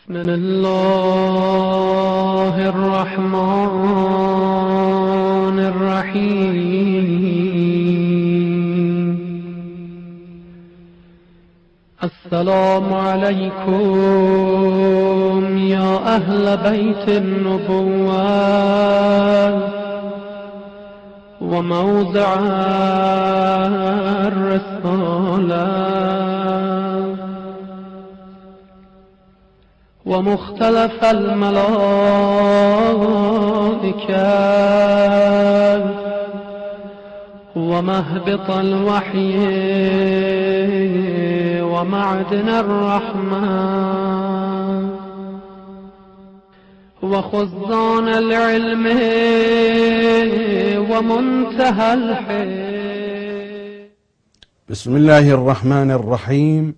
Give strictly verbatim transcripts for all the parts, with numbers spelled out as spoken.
بسم الله الرحمن الرحيم. السلام عليكم يا أهل بيت النبوة وموضع الرسالة ومختلف الملائكة ومهبط الوحي ومعدن الرحمة وخزان العلم ومنتهى الحكم. بسم الله الرحمن الرحيم.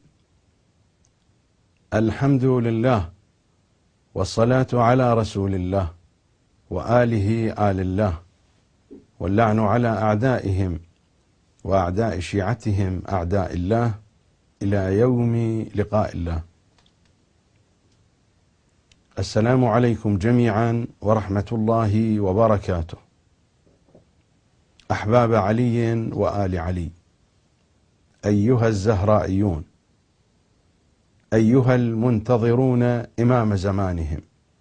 الحمد لله والصلاة على رسول الله وآله آل الله، واللعن على أعدائهم وأعداء شيعتهم أعداء الله إلى يوم لقاء الله. السلام عليكم جميعا ورحمة الله وبركاته. أحباب علي وآل علي، أيها الزهرائيون، أيها المنتظرون إمام زمانهم،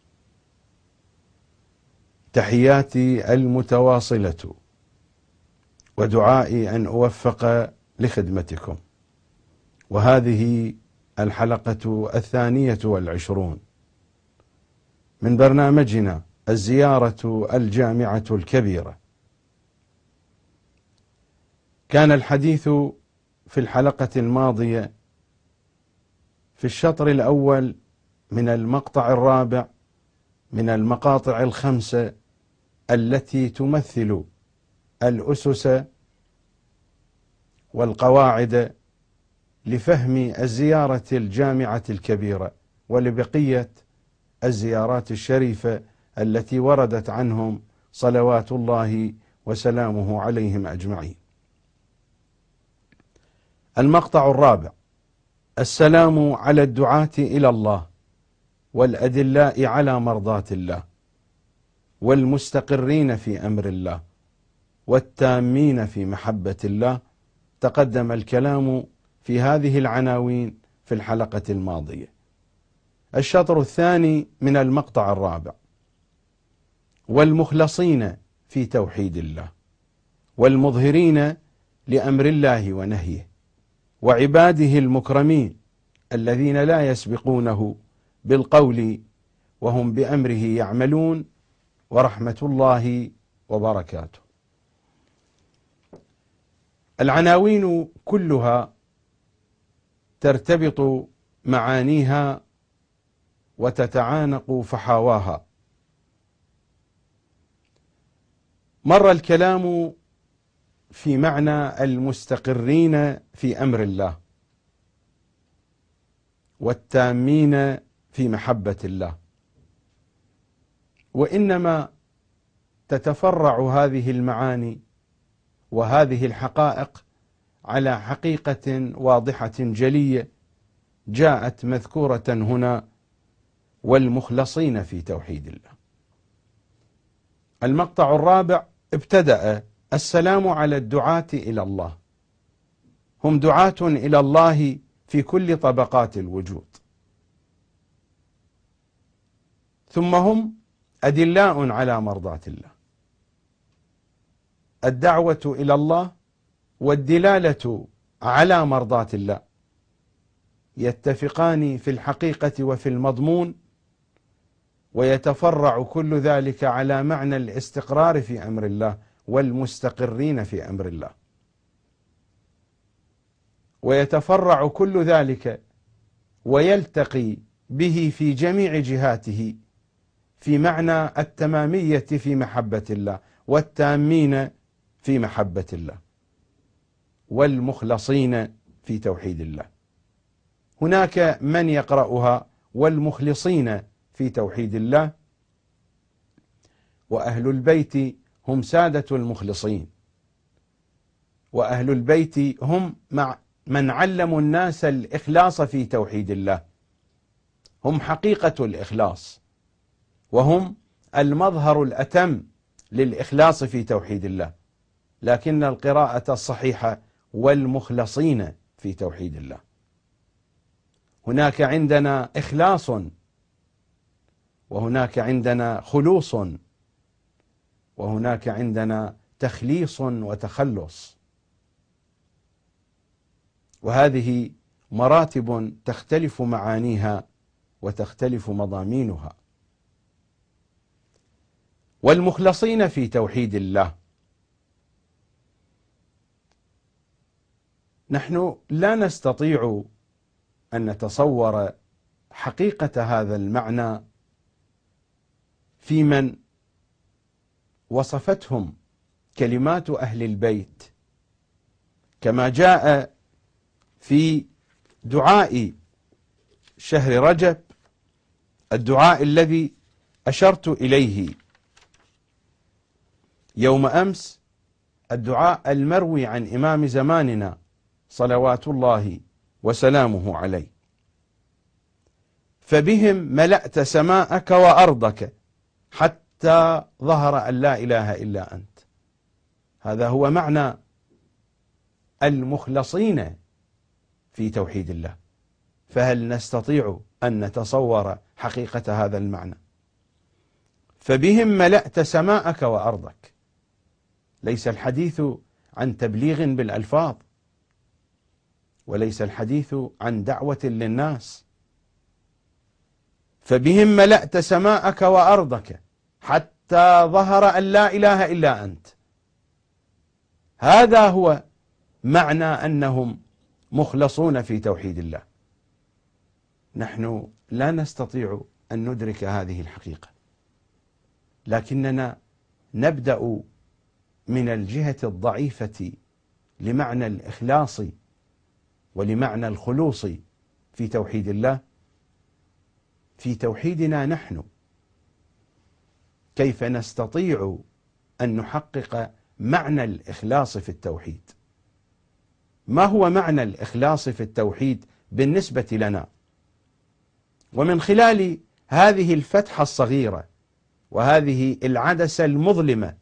تحياتي المتواصلة ودعائي أن أوفق لخدمتكم. وهذه الحلقة الثانية والعشرون من برنامجنا الزيارة الجامعة الكبيرة. كان الحديث في الحلقة الماضية في الشطر الأول من المقطع الرابع من المقاطع الخمسة التي تمثل الأسس والقواعد لفهم الزيارة الجامعة الكبيرة ولبقية الزيارات الشريفة التي وردت عنهم صلوات الله وسلامه عليهم أجمعين. المقطع الرابع: السلام على الدعاة إلى الله والأدلاء على مرضاة الله والمستقرين في أمر الله والتامين في محبة الله. تقدم الكلام في هذه العناوين في الحلقة الماضية. الشطر الثاني من المقطع الرابع: والمخلصين في توحيد الله والمظهرين لأمر الله ونهيه وعباده المكرمين الذين لا يسبقونه بالقول وهم بأمره يعملون، ورحمة الله وبركاته. العناوين كلها ترتبط معانيها وتتعانق فحواها. مر الكلام في معنى المستقرين في أمر الله والتامين في محبة الله، وإنما تتفرع هذه المعاني وهذه الحقائق على حقيقة واضحة جلية جاءت مذكورة هنا: والمخلصين في توحيد الله. المقطع الرابع ابتدأ: السلام على الدعاة إلى الله، هم دعاة إلى الله في كل طبقات الوجود، ثم هم أدلاء على مرضاة الله. الدعوة إلى الله والدلالة على مرضاة الله يتفقان في الحقيقة وفي المضمون، ويتفرع كل ذلك على معنى الاستقرار في أمر الله والمستقرين في أمر الله، ويتفرع كل ذلك ويلتقي به في جميع جهاته في معنى التمامية في محبة الله والتامين في محبة الله والمخلصين في توحيد الله. هناك من يقرأها والمخلصين في توحيد الله، وأهل البيت هم سادة المخلصين، وأهل البيت هم مع من علموا الناس الإخلاص في توحيد الله هم حقيقة الإخلاص، وهم المظهر الأتم للإخلاص في توحيد الله، لكن القراءة الصحيحة والمخلصين في توحيد الله. هناك عندنا إخلاص، وهناك عندنا خلوص، وهناك عندنا تخليص وتخلص، وهذه مراتب تختلف معانيها وتختلف مضامينها. والمخلصين في توحيد الله، نحن لا نستطيع أن نتصور حقيقة هذا المعنى في من وصفتهم كلمات أهل البيت، كما جاء في دعاء شهر رجب، الدعاء الذي أشرت إليه يوم أمس، الدعاء المروي عن إمام زماننا صلوات الله وسلامه عليه: فبهم ملأت سماءك وأرضك حتى ظهر أن لا إله إلا أنت. هذا هو معنى المخلصين في توحيد الله. فهل نستطيع أن نتصور حقيقة هذا المعنى؟ فبهم ملأت سماءك وأرضك، ليس الحديث عن تبليغ بالألفاظ، وليس الحديث عن دعوة للناس. فبهم ملأت سماءك وأرضك حتى ظهر أن لا إله إلا أنت. هذا هو معنى أنهم مخلصون في توحيد الله. نحن لا نستطيع أن ندرك هذه الحقيقة، لكننا نبدأ من الجهة الضعيفة لمعنى الإخلاص ولمعنى الخلوص في توحيد الله، في توحيدنا نحن. كيف نستطيع أن نحقق معنى الإخلاص في التوحيد؟ ما هو معنى الإخلاص في التوحيد بالنسبة لنا؟ ومن خلال هذه الفتحة الصغيرة وهذه العدسة المظلمة،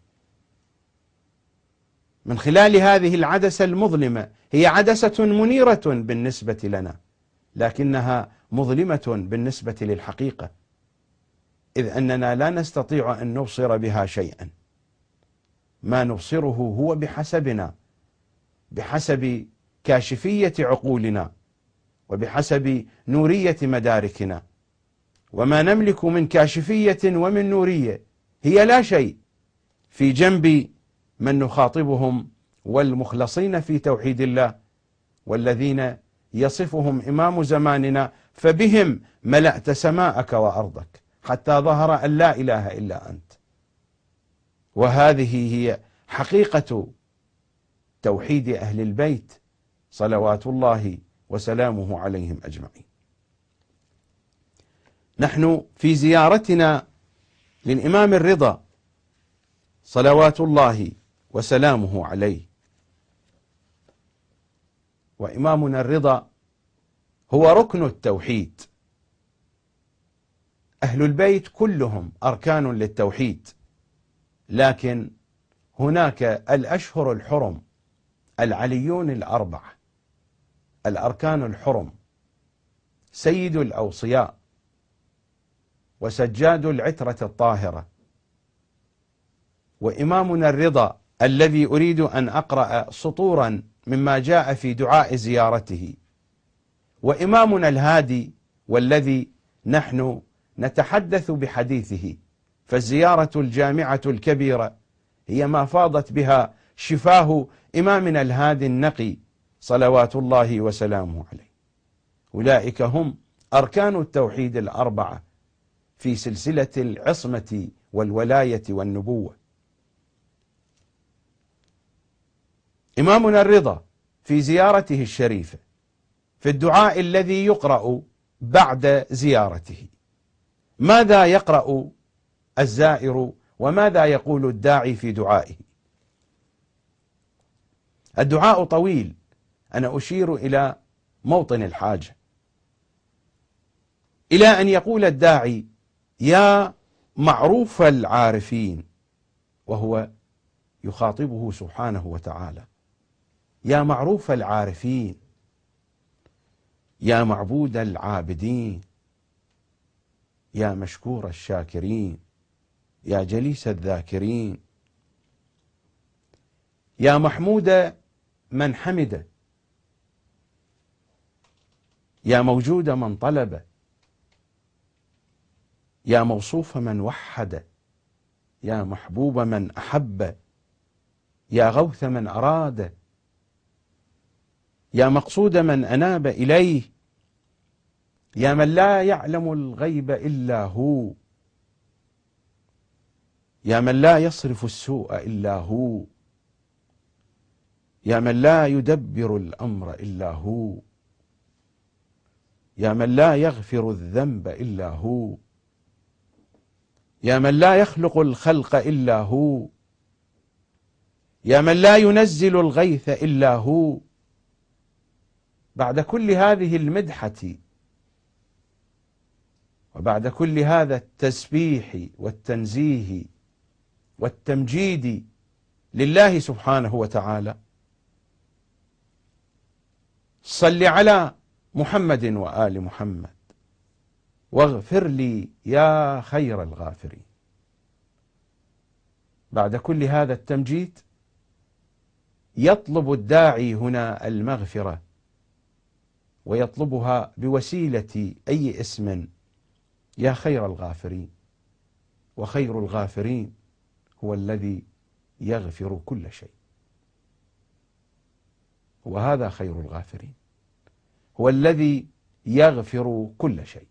من خلال هذه العدسة المظلمة، هي عدسة منيرة بالنسبة لنا، لكنها مظلمة بالنسبة للحقيقة، إذ أننا لا نستطيع أن نبصر بها شيئا. ما نبصره هو بحسبنا، بحسب كاشفية عقولنا، وبحسب نورية مداركنا. وما نملك من كاشفية ومن نورية هي لا شيء في جنب من نخاطبهم والمخلصين في توحيد الله، والذين يصفهم إمام زماننا: فبهم ملأت سماءك وأرضك حتى ظهر أن لا إله إلا أنت. وهذه هي حقيقة توحيد أهل البيت صلوات الله وسلامه عليهم أجمعين. نحن في زيارتنا للإمام الرضا صلوات الله وسلامه عليه، وإمامنا الرضا هو ركن التوحيد. أهل البيت كلهم أركان للتوحيد، لكن هناك الأشهر الحرم، العليون الأربعة، الأركان الحرم: سيد الأوصياء، وسجاد العترة الطاهرة، وإمامنا الرضا الذي أريد أن أقرأ سطورا مما جاء في دعاء زيارته، وإمامنا الهادي والذي نحن نتحدث بحديثه. فالزيارة الجامعة الكبيرة هي ما فاضت بها شفاه إمامنا الهادي النقي صلوات الله وسلامه عليه. أولئك هم أركان التوحيد الأربعة في سلسلة العصمة والولاية والنبوة. إمامنا الرضا في زيارته الشريفة، في الدعاء الذي يقرأ بعد زيارته، ماذا يقرأ الزائر وماذا يقول الداعي في دعائه؟ الدعاء طويل، أنا أشير إلى موطن الحاجة. إلى أن يقول الداعي: يا معروف العارفين، وهو يخاطبه سبحانه وتعالى: يا معروف العارفين، يا معبود العابدين، يا مشكور الشاكرين، يا جليس الذاكرين، يا محمود من حمد، يا موجود من طلب، يا موصوف من وحد، يا محبوب من أحب، يا غوث من أراد، يا مقصود من أناب إليه، يا من لا يعلم الغيب إلا هو، يا من لا يصرف السوء إلا هو، يا من لا يدبر الأمر إلا هو، يا من لا يغفر الذنب إلا هو، يا من لا يخلق الخلق إلا هو، يا من لا ينزل الغيث إلا هو. بعد كل هذه المدحة وبعد كل هذا التسبيح والتنزيه والتمجيد لله سبحانه وتعالى، صل على محمد وآل محمد واغفر لي يا خير الغافرين. بعد كل هذا التمجيد يطلب الداعي هنا المغفرة، ويطلبها بوسيلة أي اسم: يا خير الغافرين. وخير الغافرين هو الذي يغفر كل شيء، وهذا خير الغافرين، هو الذي يغفر كل شيء.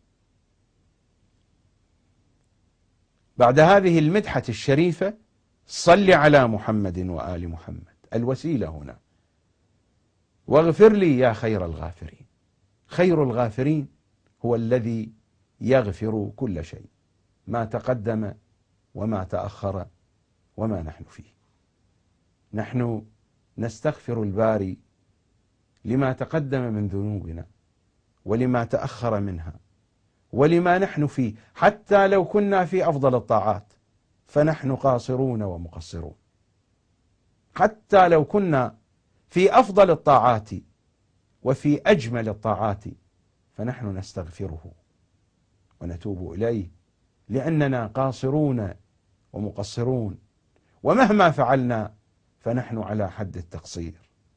بعد هذه المدحة الشريفة: صل على محمد وآل محمد، الوسيلة هنا، واغفر لي يا خير الغافرين. خير الغافرين هو الذي يغفر كل شيء، ما تقدم وما تأخر وما نحن فيه. نحن نستغفر الباري لما تقدم من ذنوبنا ولما تأخر منها ولما نحن فيه، حتى لو كنا في أفضل الطاعات فنحن قاصرون ومقصرون. حتى لو كنا في أفضل الطاعات وفي أجمل الطاعات فنحن نستغفره ونتوب إليه، لأننا قاصرون ومقصرون، ومهما فعلنا فنحن على حد التقصير.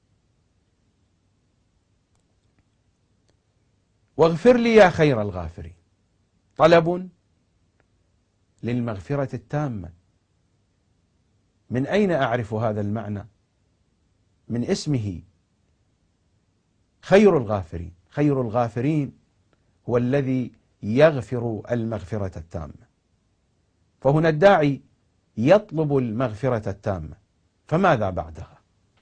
واغفر لي يا خير الغافرين، طلب للمغفرة التامة. من أين أعرف هذا المعنى؟ من اسمه خير الغافرين. خير الغافرين هو الذي يغفر المغفرة التامة. فهنا الداعي يطلب المغفرة التامة، فماذا بعدها؟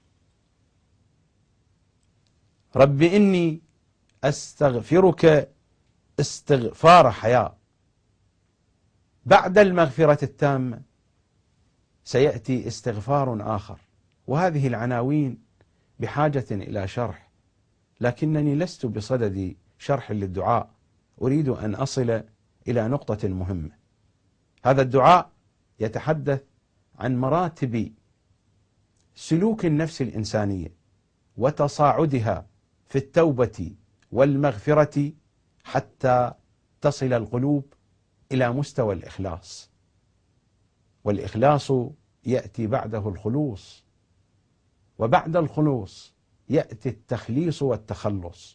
رب إني أستغفرك استغفار حياء. بعد المغفرة التامة سيأتي استغفار آخر، وهذه العناوين بحاجة إلى شرح، لكنني لست بصدد شرح للدعاء، أريد أن أصل إلى نقطة مهمة. هذا الدعاء يتحدث عن مراتب سلوك النفس الإنسانية وتصاعدها في التوبة والمغفرة حتى تصل القلوب إلى مستوى الإخلاص، والإخلاص يأتي بعده الخلوص، وبعد الخلوص يأتي التخليص والتخلص.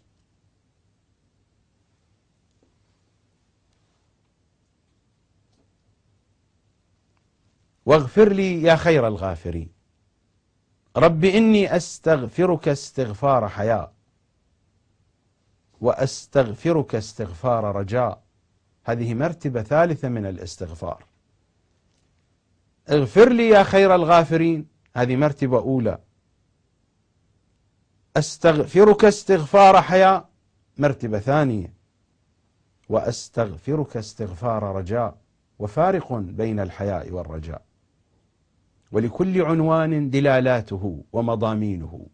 واغفر لي يا خير الغافرين، رب إني أستغفرك استغفار حياء، وأستغفرك استغفار رجاء. هذه مرتبة ثالثة من الاستغفار. اغفر لي يا خير الغافرين، هذه مرتبة أولى. أستغفرك استغفار حياء، مرتبة ثانية. وأستغفرك استغفار رجاء، وفارق بين الحياء والرجاء، ولكل عنوان دلالاته ومضامينه.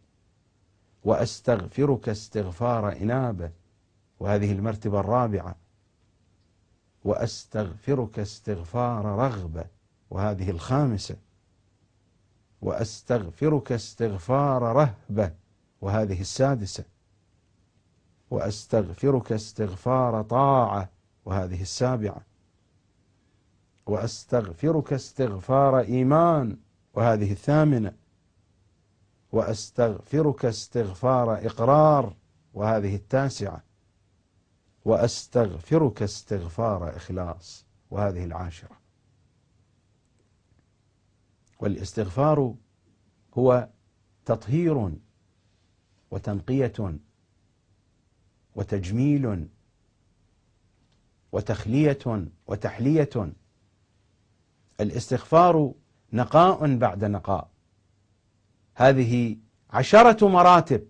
وأستغفرك استغفار إنابة، وهذه المرتبة الرابعة. وأستغفرك استغفار رغبة، وهذه الخامسة. وأستغفرك استغفار رهبة، وهذه السادسة. وأستغفرك استغفار طاعة، وهذه السابعة. وأستغفرك استغفار إيمان، وهذه الثامنة. وأستغفرك استغفار إقرار، وهذه التاسعة. وأستغفرك استغفار إخلاص، وهذه العاشرة. والاستغفار هو تطهير وتنقية وتجميل وتخلية وتحلية. الاستغفار نقاء بعد نقاء. هذه عشرة مراتب،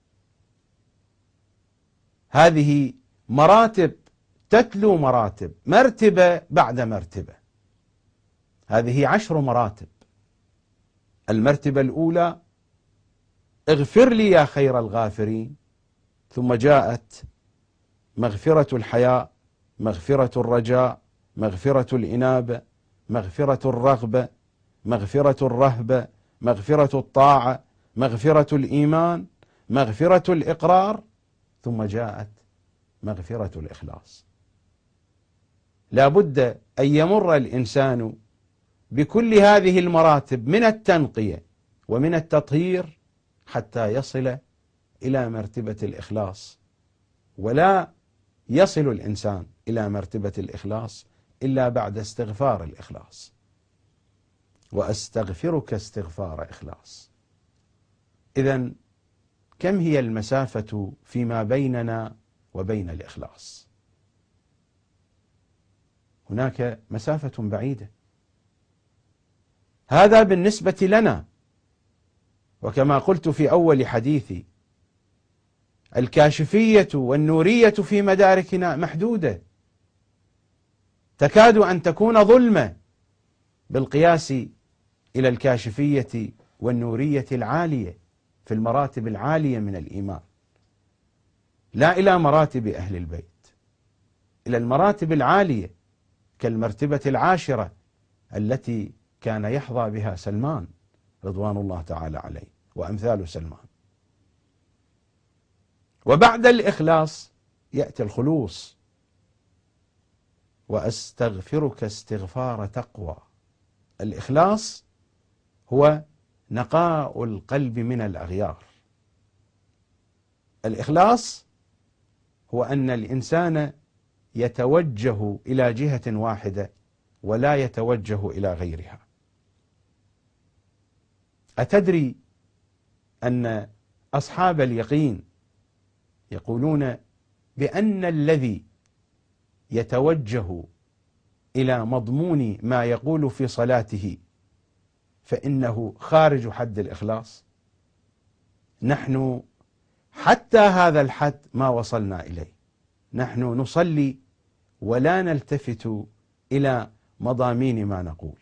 هذه مراتب تتلو مراتب، مرتبة بعد مرتبة. هذه عشر مراتب. المرتبة الأولى: اغفر لي يا خير الغافرين. ثم جاءت مغفرة الحياء، مغفرة الرجاء، مغفرة الإنابة، مغفرة الرغبة، مغفرة الرهبة، مغفرة الطاعة، مغفرة الإيمان، مغفرة الإقرار، ثم جاءت مغفرة الإخلاص. لا بد أن يمر الإنسان بكل هذه المراتب من التنقية ومن التطهير حتى يصل إلى مرتبة الإخلاص. ولا يصل الإنسان إلى مرتبة الإخلاص إلا بعد استغفار الإخلاص. وأستغفرك استغفار إخلاص. إذن كم هي المسافة فيما بيننا وبين الإخلاص؟ هناك مسافة بعيدة. هذا بالنسبة لنا، وكما قلت في أول حديثي، الكاشفية والنورية في مداركنا محدودة، تكاد أن تكون ظلمة بالقياس إلى الكاشفية والنورية العالية في المراتب العالية من الإيمان، لا إلى مراتب أهل البيت، إلى المراتب العالية كالمرتبة العاشرة التي كان يحظى بها سلمان رضوان الله تعالى عليه وأمثال سلمان. وبعد الإخلاص يأتي الخلوص. وأستغفرك استغفار تقوى. الإخلاص هو نقاء القلب من الأغيار. الإخلاص هو أن الإنسان يتوجه إلى جهة واحدة ولا يتوجه إلى غيرها. أتدري أن أصحاب اليقين يقولون بأن الذي يتوجه إلى مضمون ما يقول في صلاته فإنه خارج حد الإخلاص؟ نحن حتى هذا الحد ما وصلنا إليه. نحن نصلي ولا نلتفت إلى مضامين ما نقول.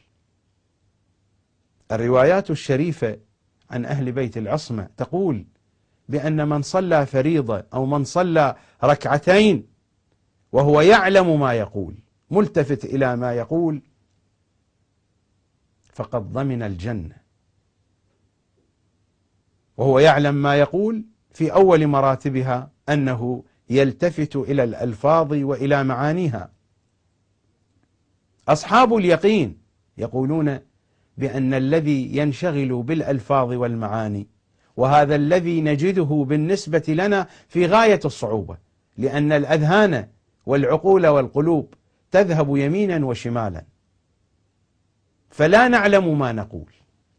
الروايات الشريفة عن أهل بيت العصمة تقول بأن من صلى فريضة أو من صلى ركعتين وهو يعلم ما يقول ملتفت إلى ما يقول فقد ضمن الجنة. وهو يعلم ما يقول في أول مراتبها أنه يلتفت إلى الألفاظ وإلى معانيها. أصحاب اليقين يقولون بأن الذي ينشغل بالألفاظ والمعاني، وهذا الذي نجده بالنسبة لنا في غاية الصعوبة، لأن الأذهان والعقول والقلوب تذهب يمينا وشمالا فلا نعلم ما نقول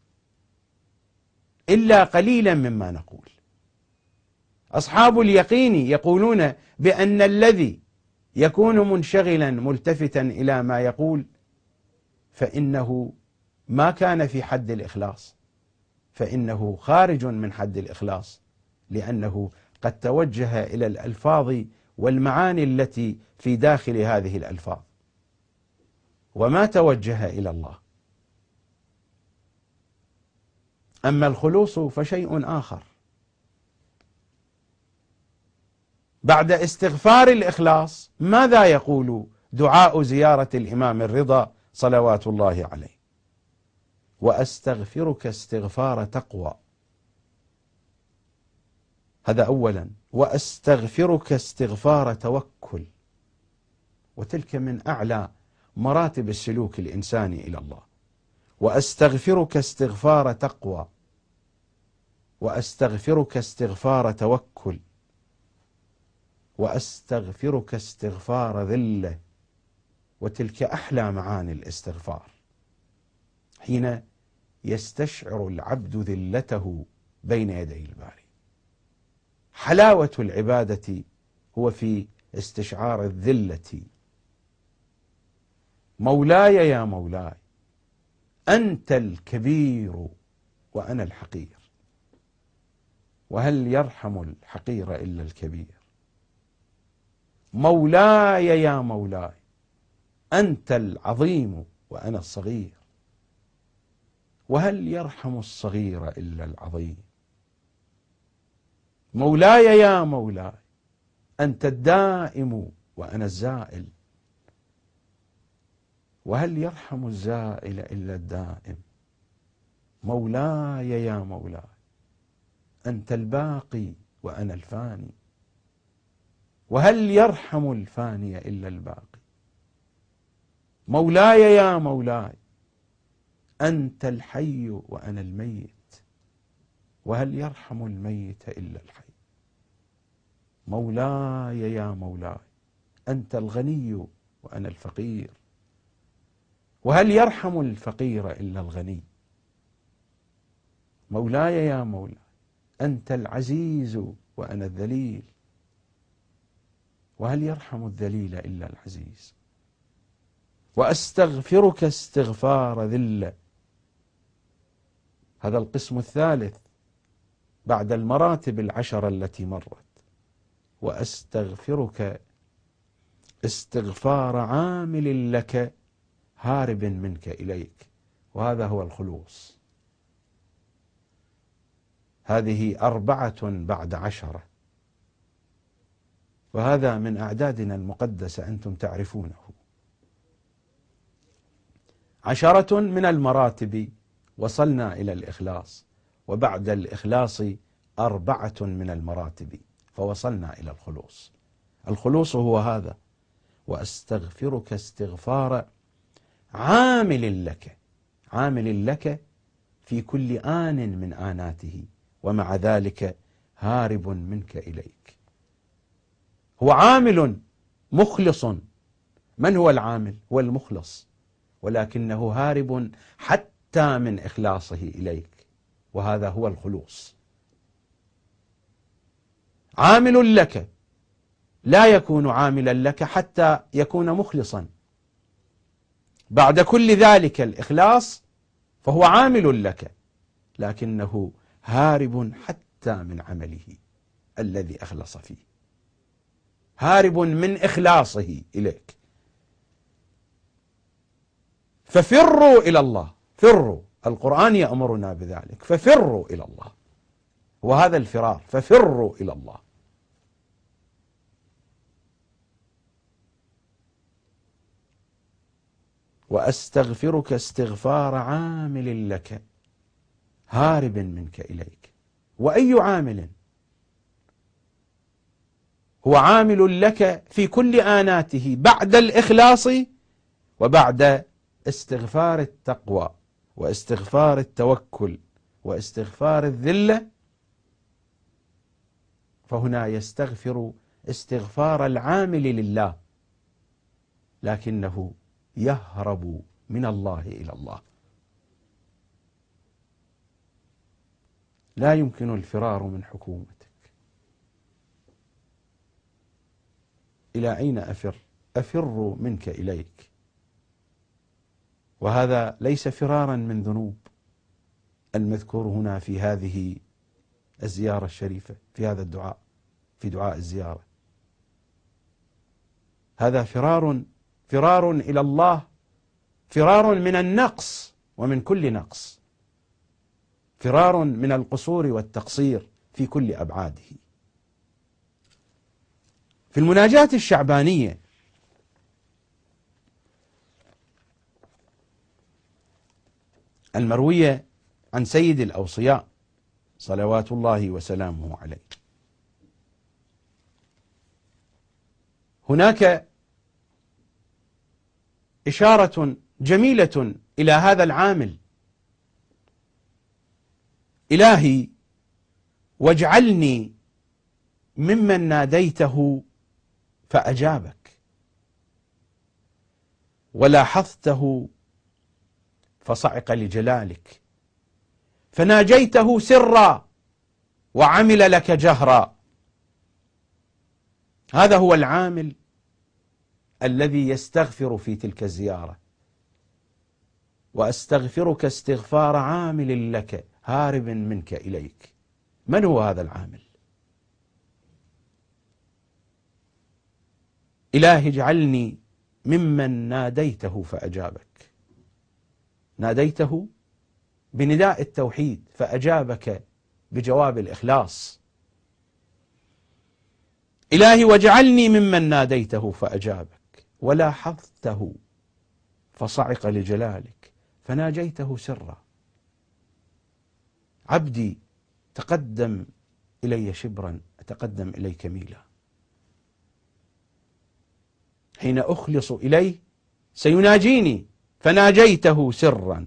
إلا قليلا مما نقول. أصحاب اليقين يقولون بأن الذي يكون منشغلا ملتفتا إلى ما يقول فإنه ما كان في حد الإخلاص، فإنه خارج من حد الإخلاص، لأنه قد توجه إلى الألفاظ والمعاني التي في داخل هذه الألفاظ وما توجه إلى الله. أما الخلوص فشيء آخر. بعد استغفار الإخلاص ماذا يقول دعاء زيارة الإمام الرضا صلوات الله عليه. وأستغفرك استغفار تقوى، هذا أولا. وأستغفرك استغفار توكل، وتلك من أعلى مراتب السلوك الإنساني إلى الله. وأستغفرك استغفار تقوى، وأستغفرك استغفار توكل، وأستغفرك استغفار ذلة، وتلك أحلى معاني الاستغفار، حين يستشعر العبد ذلته بين يدي الباري. حلاوة العبادة هو في استشعار الذلة. مولاي يا مولاي أنت الكبير وأنا الحقير، وهل يرحم الحقير إلا الكبير. مولاي يا مولاي أنت العظيم وأنا الصغير، وهل يرحم الصغير إلا العظيم. مولاي يا مولاي أنت الدائم وأنا الزائل، وهل يرحم الزائل إلا الدائم. مولاي يا مولاي أنت الباقي وأنا الفاني، وهل يرحم الفاني إلا الباقي. مولاي يا مولاي أنت الحي وأنا الميت، وهل يرحم الميت إلا الحي. مولاي يا مولاي أنت الغني وأنا الفقير، وهل يرحم الفقير إلا الغني. مولاي يا مولاي أنت العزيز وأنا الذليل، وهل يرحم الذليل إلا العزيز. وأستغفرك استغفار ذلة، هذا القسم الثالث بعد المراتب العشرة التي مرت. وأستغفرك استغفار عامل لك هارب منك إليك، وهذا هو الخلوص. هذه أربعة بعد عشرة، وهذا من أعدادنا المقدسة أنتم تعرفونه. عشرة من المراتب وصلنا إلى الإخلاص، وبعد الإخلاص أربعة من المراتب فوصلنا إلى الخلوص. الخلوص هو هذا: وأستغفرك استغفار عامل لك، عامل لك في كل آن من آناته، ومع ذلك هارب منك إليك. هو عامل مخلص. من هو العامل؟ هو المخلص، ولكنه هارب حتى من إخلاصه إليك، وهذا هو الخلوص. عامل لك لا يكون عاملا لك حتى يكون مخلصا. بعد كل ذلك الإخلاص فهو عامل لك، لكنه هارب حتى من عمله الذي أخلص فيه، هارب من إخلاصه إليك. ففروا إلى الله، فروا، القرآن يأمرنا بذلك، ففروا إلى الله، وهذا الفرار، ففروا إلى الله. وأستغفرك استغفار عامل لك هارب منك إليك. وأي عامل؟ هو عامل لك في كل آناته بعد الإخلاص وبعد استغفار التقوى واستغفار التوكل واستغفار الذلة، فهنا يستغفر استغفار العامل لله، لكنه يهرب من الله إلى الله. لا يمكن الفرار من حكومتك. إلى أين أفر؟ أفر منك إليك. وهذا ليس فرارا من ذنوب المذكور هنا في هذه الزيارة الشريفة، في هذا الدعاء، في دعاء الزيارة. هذا فرار فرار إلى الله، فرار من النقص ومن كل نقص، فرار من القصور والتقصير في كل أبعاده. في المناجاة الشعبانية المروية عن سيد الأوصياء صلوات الله وسلامه عليه. هناك إشارة جميلة إلى هذا العامل: إلهي واجعلني ممن ناديته فأجابك ولاحظته فصعق لجلالك فناجيته سرا وعمل لك جهرا. هذا هو العامل الذي يستغفر في تلك الزيارة. وأستغفرك استغفار عامل لك هارب منك إليك. من هو هذا العامل؟ إلهي اجعلني ممن ناديته فأجابك. ناديته بنداء التوحيد فأجابك بجواب الإخلاص. إلهي واجعلني ممن ناديته فأجابك ولاحظته فصعق لجلالك فناجيته سرا. عبدي تقدم إلي شبرا أتقدم إليك ميلا. حين أخلص إليه سيناجيني فناجيته سرا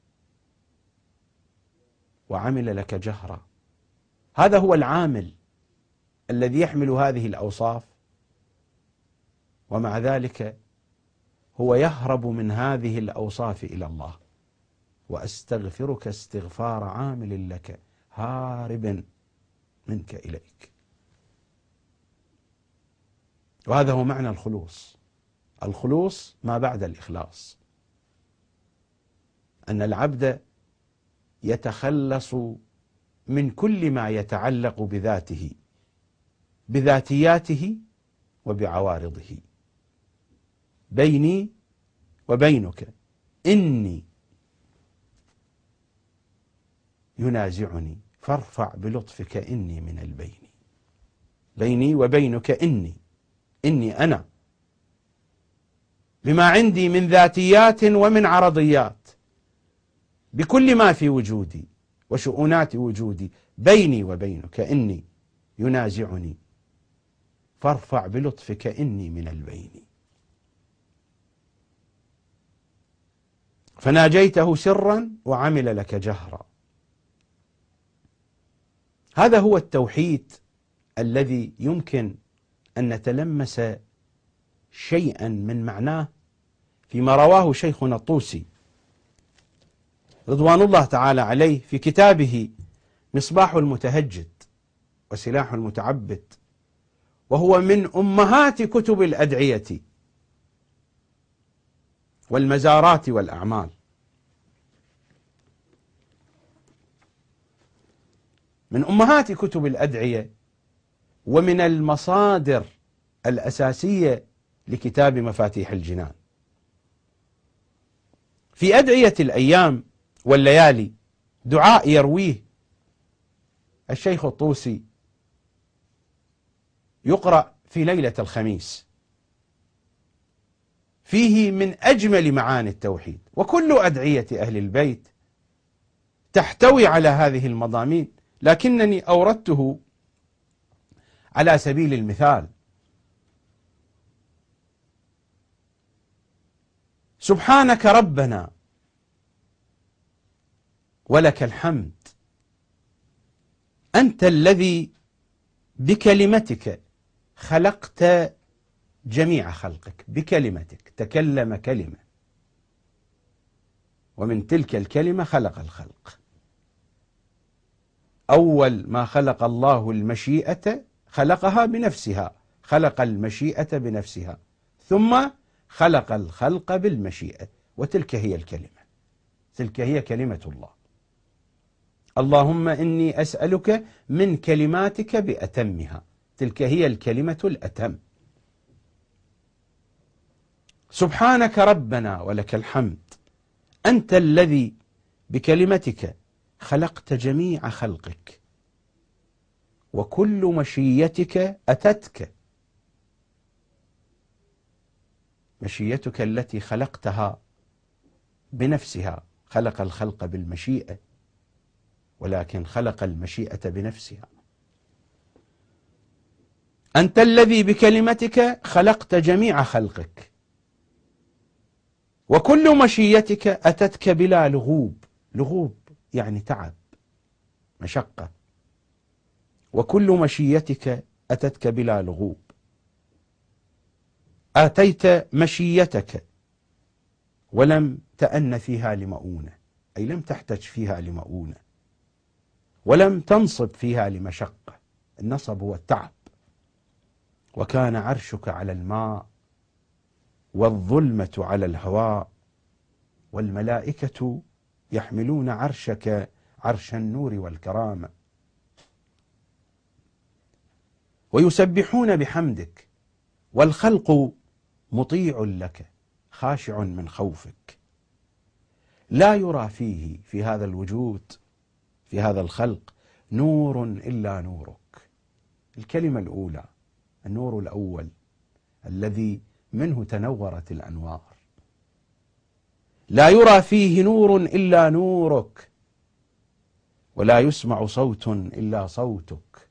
وعمل لك جهرا. هذا هو العامل الذي يحمل هذه الأوصاف، ومع ذلك هو يهرب من هذه الأوصاف إلى الله. وأستغفرك استغفار عامل لك هارب منك إليك. وهذا هو معنى الخلوص. الخلوص ما بعد الإخلاص، أن العبد يتخلص من كل ما يتعلق بذاته، بذاتياته وبعوارضه. بيني وبينك إني ينازعني فارفع بلطفك إني من البين. بيني وبينك إني إني أنا بما عندي من ذاتيات ومن عرضيات، بكل ما في وجودي وشؤونات وجودي. بيني وبينك إني ينازعني فارفع بلطفك إني من البين. فناجيته سرا وعمل لك جهرا. هذا هو التوحيد الذي يمكن أن نتلمس شيئا من معناه فيما رواه شيخنا الطوسي رضوان الله تعالى عليه في كتابه مصباح المتهجد وسلاح المتعبد، وهو من أمهات كتب الأدعية والمزارات والأعمال. من أمهات كتب الأدعية ومن المصادر الأساسية لكتاب مفاتيح الجنان. في أدعية الأيام والليالي دعاء يرويه الشيخ الطوسي يقرأ في ليلة الخميس، فيه من أجمل معاني التوحيد. وكل أدعية أهل البيت تحتوي على هذه المضامين، لكنني أوردته على سبيل المثال. سبحانك ربنا ولك الحمد، أنت الذي بكلمتك خلقت جميع خلقك. بكلمتك تكلم كلمة، ومن تلك الكلمة خلق الخلق. أول ما خلق الله المشيئة خلقها بنفسها، خلق المشيئة بنفسها، ثم خلق الخلق بالمشيئة، وتلك هي الكلمة، تلك هي كلمة الله. اللهم إني أسألك من كلماتك بأتمها، تلك هي الكلمة الأتم. سبحانك ربنا ولك الحمد، أنت الذي بكلمتك خلقت جميع خلقك، وكل مشيتك أتتك. مشيتك التي خلقتها بنفسها، خلق الخلق بالمشيئة، ولكن خلق المشيئة بنفسها. أنت الذي بكلمتك خلقت جميع خلقك، وكل مشيتك أتتك بلا لغوب. لغوب يعني تعب، مشقة. وكل مشيتك أتتك بلا لغوب. آتيت مشيتك ولم تأن فيها لمؤونة، أي لم تحتج فيها لمؤونة، ولم تنصب فيها لمشقة. النصب هو التعب. وكان عرشك على الماء، والظلمة على الهواء، والملائكة يحملون عرشك عرش النور والكرامة، ويسبحون بحمدك، والخلق مطيع لك خاشع من خوفك. لا يرى فيه في هذا الوجود، في هذا الخلق، نور إلا نورك. الكلمة الأولى، النور الأول الذي منه تنورت الأنوار. لا يرى فيه نور إلا نورك، ولا يسمع صوت إلا صوتك.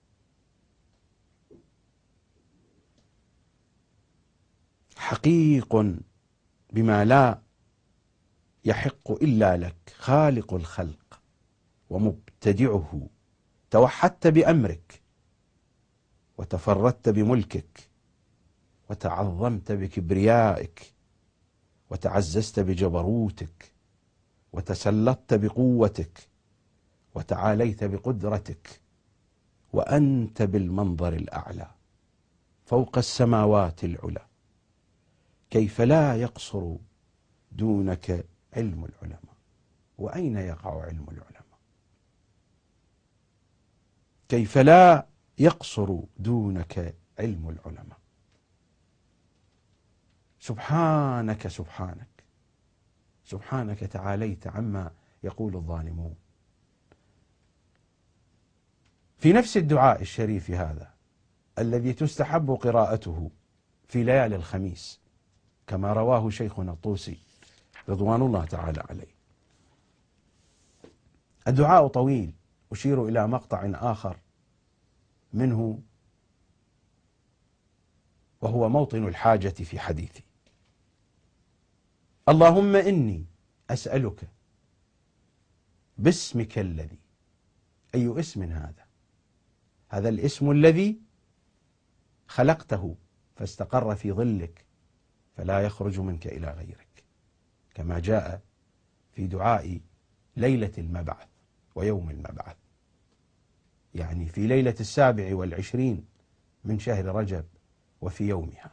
حقيق بما لا يحق إلا لك، خالق الخلق ومبتدعه. توحدت بأمرك، وتفردت بملكك، وتعظمت بكبريائك، وتعززت بجبروتك، وتسلطت بقوتك، وتعاليت بقدرتك، وأنت بالمنظر الأعلى فوق السماوات العلى. كيف لا يقصر دونك علم العلماء؟ وأين يقع علم العلماء؟ كيف لا يقصر دونك علم العلماء؟ سبحانك سبحانك سبحانك، تعاليت عما يقول الظالمون. في نفس الدعاء الشريف هذا الذي تستحب قراءته في ليالي الخميس، كما رواه شيخنا الطوسي رضوان الله تعالى عليه. الدعاء طويل، أشير إلى مقطع آخر منه وهو موطن الحاجة في حديثي. اللهم إني أسألك باسمك الذي. أي اسم هذا؟ هذا الاسم الذي خلقته فاستقر في ظلك فلا يخرج منك إلى غيرك، كما جاء في دعاء ليلة المبعث ويوم المبعث، يعني في ليلة السابع والعشرين من شهر رجب وفي يومها.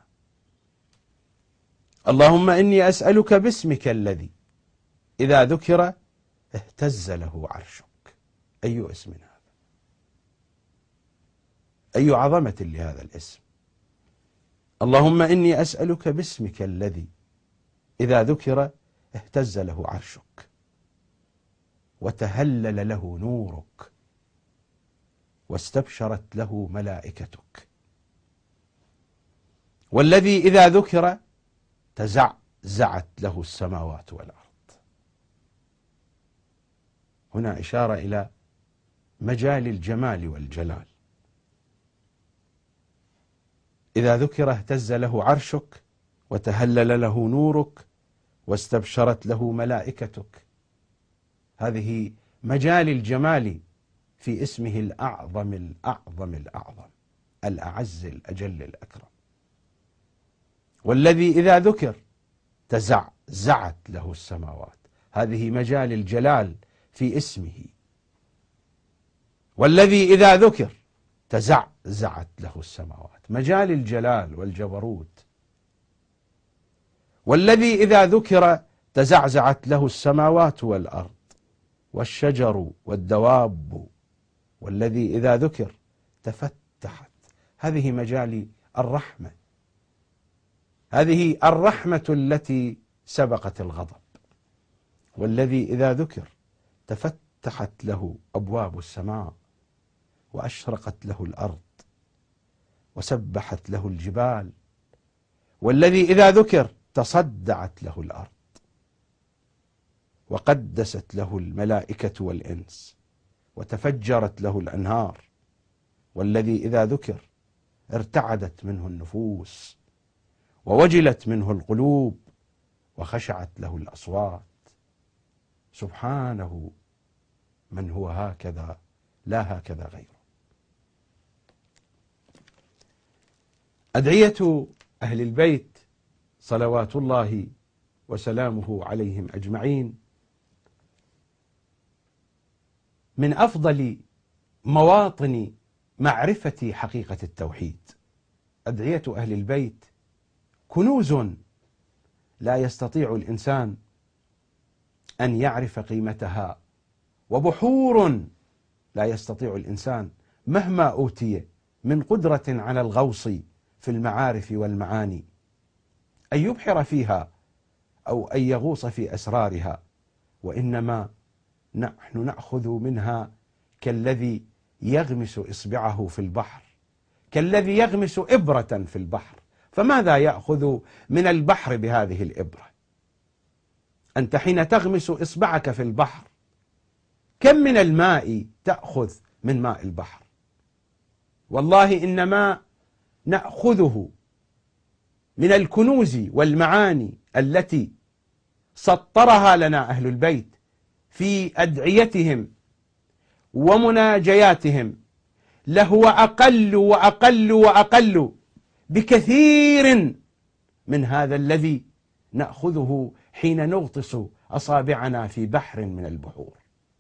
اللهم إني أسألك باسمك الذي إذا ذكر اهتز له عرشك. أي اسم هذا؟ أي عظمة لهذا الاسم. اللهم إني أسألك باسمك الذي إذا ذكر اهتز له عرشك، وتهلل له نورك، واستبشرت له ملائكتك، والذي إذا ذكر تزعزعت له السماوات والأرض. هنا إشارة إلى مجال الجمال والجلال. إذا ذكر اهتز له عرشك، وتهلل له نورك، واستبشرت له ملائكتك. هذه مجال الجمال في اسمه الأعظم الأعظم الأعظم، الأعز الأجل الأكرم. والذي إذا ذكر تزعزعت له السماوات، هذه مجال الجلال في اسمه. والذي إذا ذكر تزعزعت له السماوات، مجال الجلال والجبروت. والذي إذا ذكر تزعزعت له السماوات والأرض والشجر والدواب. والذي إذا ذكر تفتحت، هذه مجال الرحمة، هذه الرحمة التي سبقت الغضب. والذي إذا ذكر تفتحت له أبواب السماء، وأشرقت له الأرض، وسبحت له الجبال. والذي إذا ذكر تصدعت له الأرض. وقدست له الملائكة والإنس، وتفجرت له الأنهار، والذي إذا ذكر ارتعدت منه النفوس، ووجلت منه القلوب، وخشعت له الأصوات. سبحانه من هو هكذا لا هكذا غيره. أدعية أهل البيت صلوات الله وسلامه عليهم أجمعين من أفضل مواطن معرفة حقيقة التوحيد. أدعية أهل البيت كنوز لا يستطيع الإنسان أن يعرف قيمتها، وبحور لا يستطيع الإنسان مهما أوتي من قدرة على الغوص في المعارف والمعاني أن يبحر فيها أو أن يغوص في أسرارها، وإنما نحن نأخذ منها كالذي يغمس إصبعه في البحر، كالذي يغمس إبرة في البحر. فماذا يأخذ من البحر بهذه الإبرة؟ أنت حين تغمس إصبعك في البحر كم من الماء تأخذ من ماء البحر؟ والله إنما نأخذه من الكنوز والمعاني التي سطرها لنا أهل البيت في أدعيتهم ومناجياتهم، لهو أقل وأقل وأقل بكثير من هذا الذي نأخذه حين نغطس أصابعنا في بحر من البحور.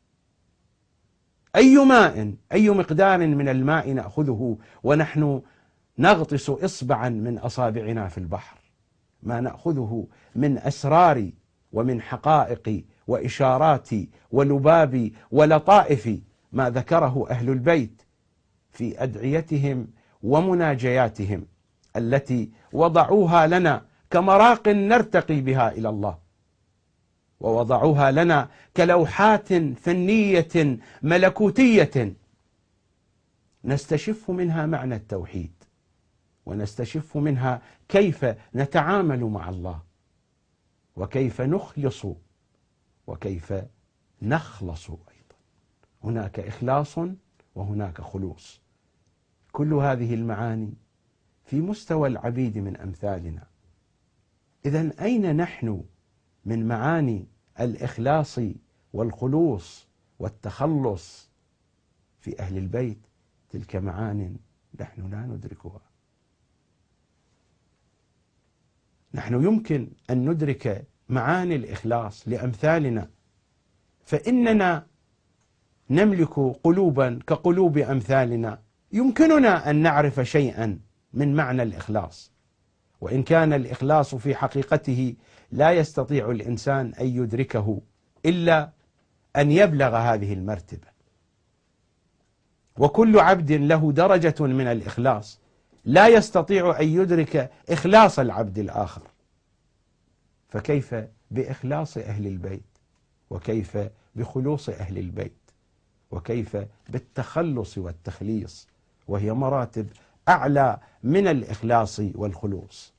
أي ماء، أي مقدار من الماء نأخذه ونحن نغطس إصبعا من أصابعنا في البحر، ما نأخذه من أسرار ومن حقائق وإشارات ولباب ولطائف ما ذكره أهل البيت في أدعيتهم ومناجياتهم التي وضعوها لنا كمراق نرتقي بها إلى الله، ووضعوها لنا كلوحات فنية ملكوتية نستشف منها معنى التوحيد، ونستشف منها كيف نتعامل مع الله، وكيف نخلص، وكيف نخلص أيضا. هناك إخلاص وهناك خلوص. كل هذه المعاني في مستوى العبيد من أمثالنا. إذن أين نحن من معاني الإخلاص والخلوص والتخلص في أهل البيت؟ تلك معان نحن لا ندركها. نحن يمكن أن ندرك معاني الإخلاص لأمثالنا، فإننا نملك قلوبا كقلوب أمثالنا، يمكننا أن نعرف شيئا من معنى الإخلاص، وإن كان الإخلاص في حقيقته لا يستطيع الإنسان أن يدركه إلا أن يبلغ هذه المرتبة. وكل عبد له درجة من الإخلاص، لا يستطيع أن يدرك إخلاص العبد الآخر، فكيف بإخلاص أهل البيت؟ وكيف بخلوص أهل البيت؟ وكيف بالتخلص والتخليص، وهي مراتب أعلى من الإخلاص والخلوص.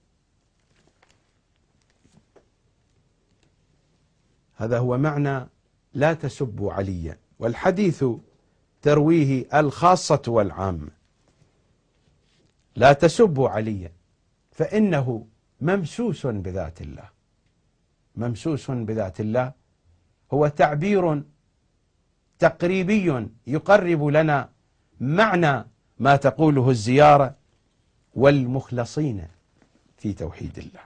هذا هو معنى لا تسبوا عليا، والحديث ترويه الخاصة والعامة. لا تسبوا عليا فإنه ممسوس بذات الله. ممسوس بذات الله هو تعبير تقريبي يقرب لنا معنى ما تقوله الزيارة والمخلصين في توحيد الله.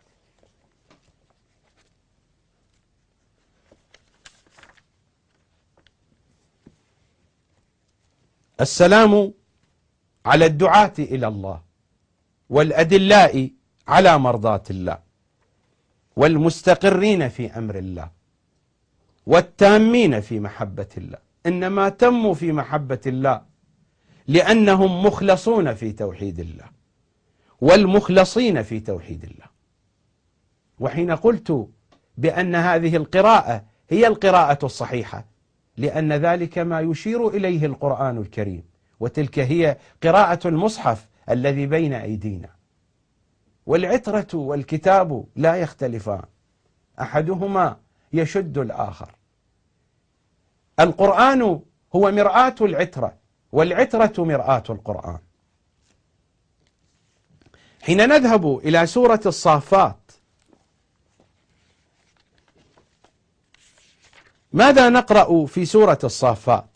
السلام على الدعاة إلى الله، والأدلاء على مرضاة الله، والمستقرين في أمر الله، والتامين في محبة الله. إنما تموا في محبة الله لأنهم مخلصون في توحيد الله، والمخلصين في توحيد الله. وحين قلت بأن هذه القراءة هي القراءة الصحيحة، لأن ذلك ما يشير إليه القرآن الكريم، وتلك هي قراءة المصحف الذي بين أيدينا. والعترة والكتاب لا يختلفان، أحدهما يشد الآخر. القرآن هو مرآة العترة، والعترة مرآة القرآن. حين نذهب إلى سورة الصافات ماذا نقرأ في سورة الصافات؟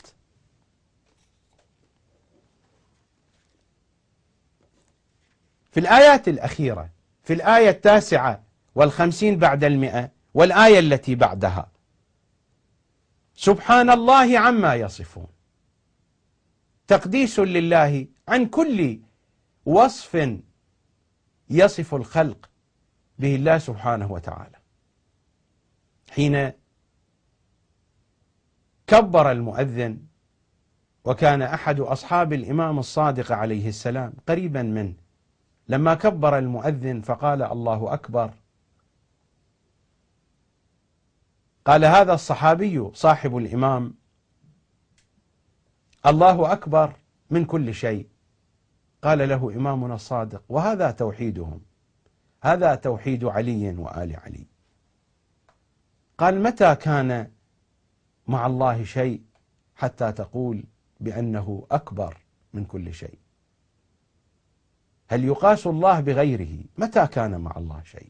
في الآيات الأخيرة، في الآية التاسعة والخمسين بعد المئة والآية التي بعدها: سبحان الله عما يصفون. تقديس لله عن كل وصف يصف الخلق به الله سبحانه وتعالى. حين كبر المؤذن، وكان أحد أصحاب الإمام الصادق عليه السلام قريبا منه، لما كبر المؤذن فقال الله أكبر، قال هذا الصحابي صاحب الإمام: الله أكبر من كل شيء. قال له إمامنا الصادق: وهذا توحيدهم، هذا توحيد علي وآل علي. قال: متى كان مع الله شيء حتى تقول بأنه أكبر من كل شيء؟ هل يقاس الله بغيره؟ متى كان مع الله شيء؟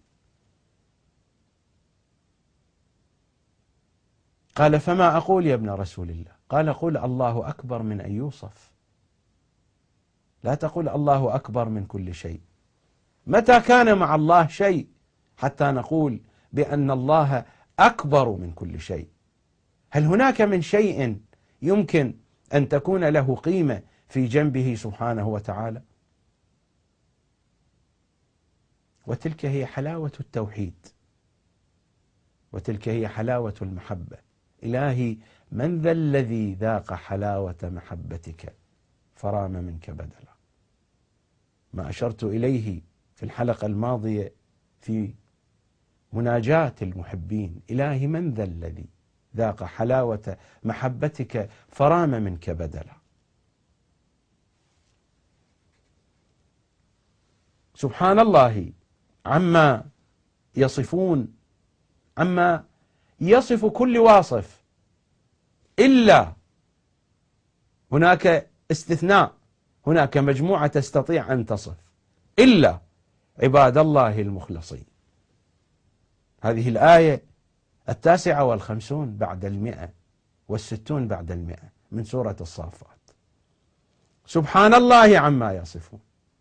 قال: فما أقول يا ابن رسول الله؟ قال: قل الله أكبر من أن يوصف، لا تقل الله أكبر من كل شيء. متى كان مع الله شيء حتى نقول بأن الله أكبر من كل شيء؟ هل هناك من شيء يمكن أن تكون له قيمة في جنبه سبحانه وتعالى؟ وتلك هي حلاوة التوحيد، وتلك هي حلاوة المحبة. إلهي من ذا الذي ذاق حلاوة محبتك فرام منك بدلا. ما أشرت إليه في الحلقة الماضية في مناجاة المحبين: إلهي من ذا الذي ذاق حلاوة محبتك فرام منك بدلا. سبحان الله عما يصفون، عما يصف كل واصف، إلا هناك استثناء، هناك مجموعة تستطيع أن تصف، إلا عباد الله المخلصين. هذه الآية التاسعة والخمسون بعد المئة والستون بعد المئة من سورة الصافات. سبحان الله عما يصفون.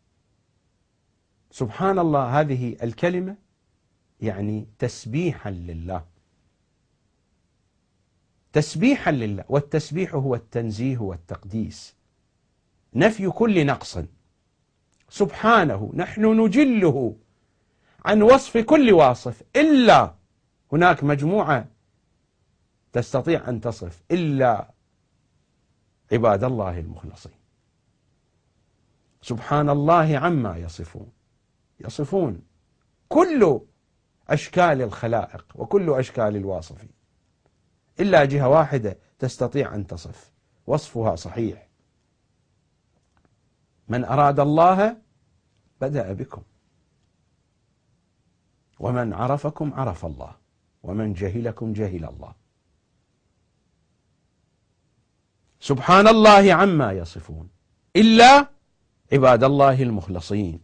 سبحان الله هذه الكلمة يعني تسبيحا لله، تسبيحا لله، والتسبيح هو التنزيه والتقديس، نفي كل نقص. سبحانه نحن نجله عن وصف كل واصف، إلا هناك مجموعة تستطيع أن تصف، إلا عباد الله المخلصين. سبحان الله عما يصفون، يصفون كل أشكال الخلائق وكل أشكال الواصفين، إلا جهة واحدة تستطيع أن تصف، وصفها صحيح: من أراد الله بدأ بكم، ومن عرفكم عرف الله، ومن جهلكم جهل الله. سبحان الله عما يصفون إلا عباد الله المخلصين.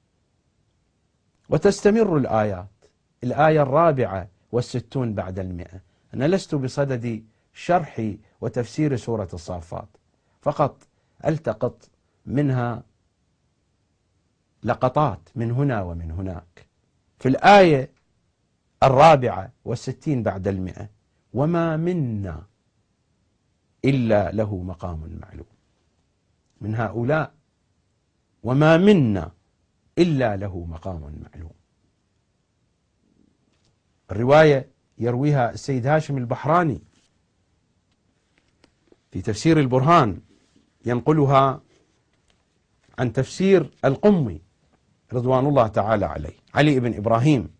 وتستمر الآيات. الآية الرابعة والستون بعد المئة. أنا لست بصدد شرح وتفسير سورة الصافات، فقط ألتقط منها لقطات من هنا ومن هناك. في الآية الرابعة والستين بعد المئة: وما منا إلا له مقام معلوم. من هؤلاء وما منا إلا له مقام معلوم. الرواية يرويها السيد هاشم البحراني في تفسير البرهان، ينقلها عن تفسير القمي رضوان الله تعالى عليه، علي بن إبراهيم،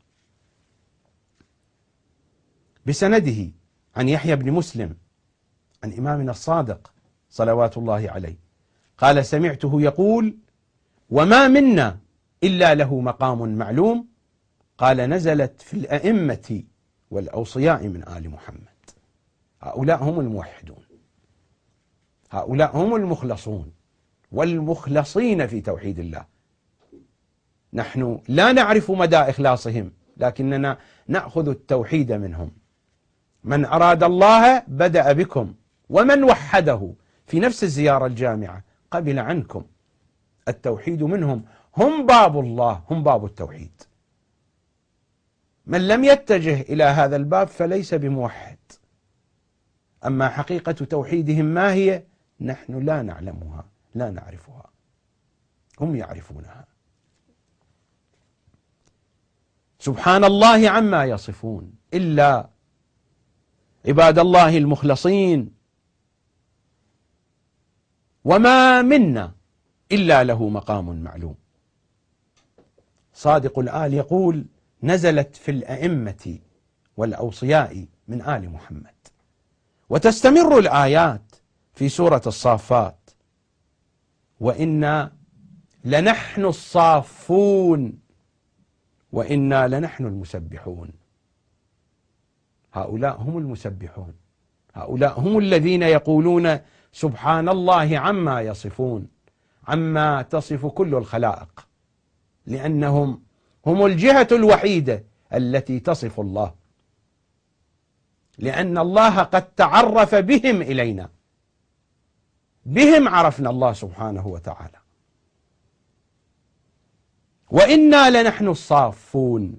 بسنده عن يحيى بن مسلم عن إمامنا الصادق صلوات الله عليه قال: سمعته يقول: وما منا إلا له مقام معلوم. قال: نزلت في الأئمة والأوصياء من آل محمد. هؤلاء هم الموحدون، هؤلاء هم المخلصون والمخلصين في توحيد الله. نحن لا نعرف مدى إخلاصهم، لكننا نأخذ التوحيد منهم. من أراد الله بدأ بكم، ومن وحده في نفس الزيارة الجامعة قبل عنكم. التوحيد منهم، هم باب الله، هم باب التوحيد. من لم يتجه إلى هذا الباب فليس بموحد. أما حقيقة توحيدهم ما هي؟ نحن لا نعلمها، لا نعرفها، هم يعرفونها. سبحان الله عما يصفون، إلا عباد الله المخلصين وما منا إلا له مقام معلوم. صادق الآل يقول: نزلت في الأئمة والأوصياء من آل محمد. وتستمر الآيات في سورة الصافات: وإنا لنحن الصافون وإنا لنحن المسبحون. هؤلاء هم المسبحون، هؤلاء هم الذين يقولون سبحان الله عما يصفون، عما تصف كل الخلائق، لأنهم هم الجهة الوحيدة التي تصف الله، لأن الله قد تعرف بهم إلينا، بهم عرفنا الله سبحانه وتعالى. وإنا لنحن الصافون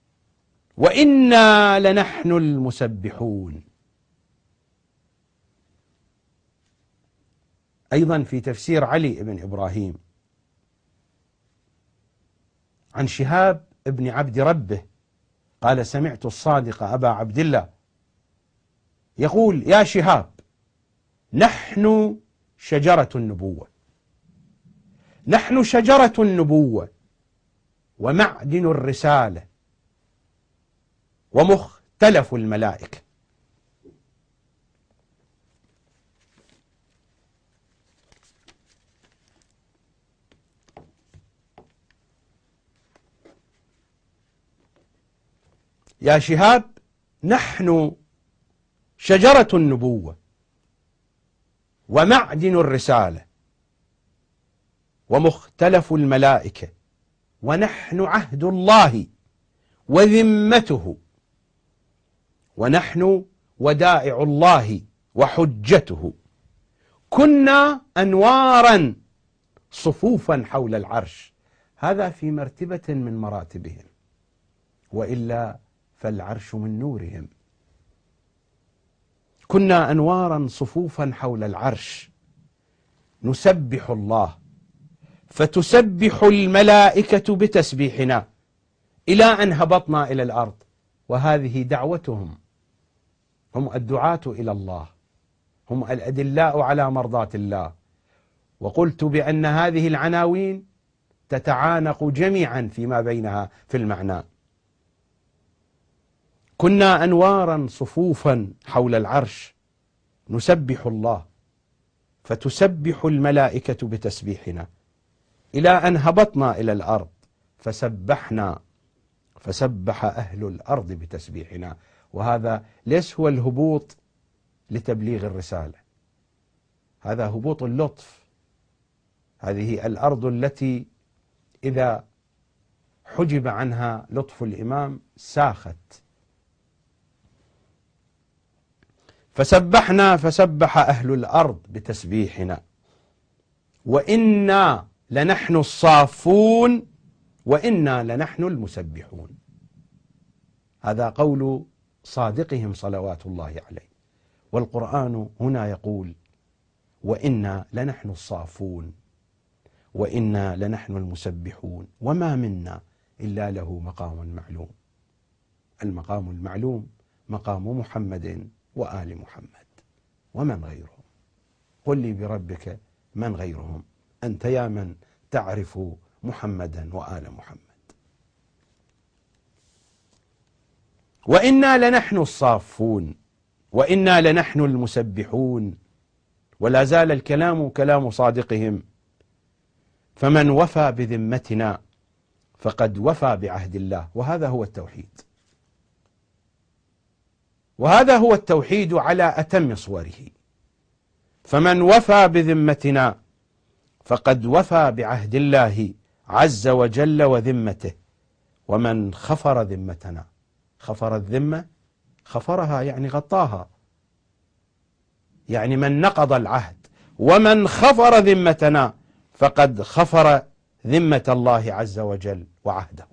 وإنا لنحن المسبحون. أيضا في تفسير علي بن إبراهيم عن شهاب بن عبد ربه قال: سمعت الصادق أبا عبد الله يقول: يا شهاب، نحن شجرة النبوة، نحن شجرة النبوة ومعدن الرسالة ومختلف الملائكة. يا شهاب، نحن شجرة النبوة ومعدن الرسالة ومختلف الملائكة، ونحن عهد الله وذمته، ونحن ودائع الله وحجته، كنا أنوارا صفوفا حول العرش. هذا في مرتبة من مراتبهم، وإلا فالعرش من نورهم. كنا أنوارا صفوفا حول العرش نسبح الله، فتسبح الملائكة بتسبيحنا إلى أن هبطنا إلى الأرض. وهذه دعوتهم، هم الدعاة إلى الله، هم الأدلاء على مرضاة الله. وقلت بأن هذه العناوين تتعانق جميعا فيما بينها في المعنى. كنا أنوارا صفوفا حول العرش نسبح الله، فتسبح الملائكة بتسبيحنا إلى أن هبطنا إلى الأرض فسبحنا، فسبح أهل الأرض بتسبيحنا. وهذا ليس هو الهبوط لتبليغ الرسالة، هذا هبوط اللطف. هذه الأرض التي إذا حجب عنها لطف الإمام ساخت. فسبحنا فسبح أهل الأرض بتسبيحنا، وإنا لنحن الصافون وإنا لنحن المسبحون. هذا قول صادقهم صلوات الله عليه. والقرآن هنا يقول: وإنا لنحن الصافون وإنا لنحن المسبحون وما منا إلا له مقام معلوم. المقام المعلوم مقام محمد وآل محمد، ومن غيرهم؟ قل لي بربك من غيرهم، أنت يا من تعرف محمدا وآل محمد. وإنا لنحن الصافون وإنا لنحن المسبحون. ولا زال الكلام كلام صادقهم: فمن وفى بذمتنا فقد وفى بعهد الله. وهذا هو التوحيد. وهذا هو التوحيد على أتم صوره. فمن وفى بذمتنا فقد وفى بعهد الله عز وجل وذمته، ومن خفر ذمتنا، خفر الذمة، خفرها يعني غطاها، يعني من نقض العهد، ومن خفر ذمتنا فقد خفر ذمة الله عز وجل وعهده.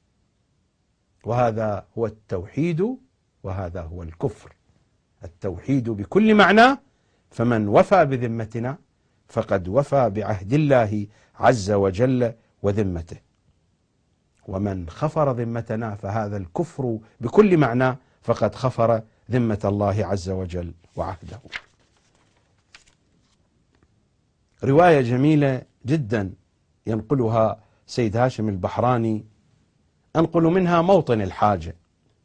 وهذا هو التوحيد وهذا هو الكفر. التوحيد بكل معنى، فمن وفى بذمتنا فقد وفى بعهد الله عز وجل وذمته، ومن خفر ذمتنا فهذا الكفر بكل معنى، فقد خفر ذمة الله عز وجل وعهده. رواية جميلة جدا ينقلها سيد هاشم البحراني، أنقل منها موطن الحاجة.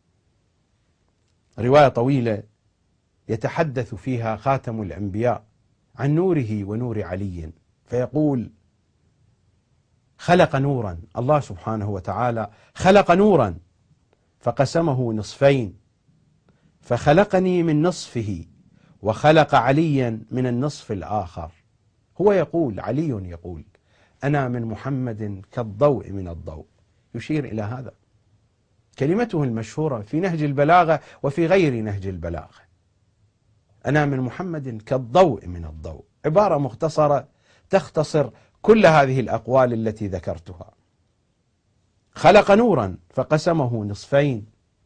رواية طويلة يتحدث فيها خاتم الأنبياء عن نوره ونور علي، فيقول: خلق نورا، الله سبحانه وتعالى خلق نورا فقسمه نصفين، فخلقني من نصفه وخلق عليا من النصف الآخر. هو يقول، علي يقول: أنا من محمد كالضوء من الضوء، يشير إلى هذا. كلمته المشهورة في نهج البلاغة وفي غير نهج البلاغة: أنا من محمد كالضوء من الضوء، عبارة مختصرة تختصر كل هذه الأقوال التي ذكرتها. خلق نورا فقسمه نصفين،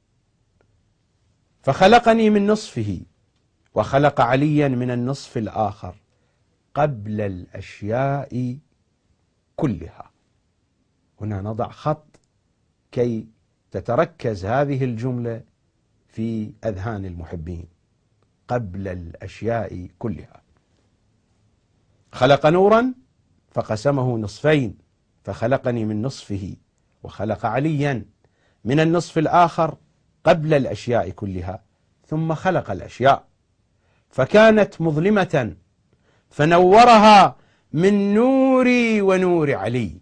فخلقني من نصفه وخلق عليا من النصف الآخر قبل الأشياء كلها. هنا نضع خط كي تتركز هذه الجملة في أذهان المحبين: قبل الأشياء كلها. خلق نورا فقسمه نصفين، فخلقني من نصفه وخلق عليا من النصف الآخر قبل الأشياء كلها، ثم خلق الأشياء فكانت مظلمة فنورها من نوري ونور علي،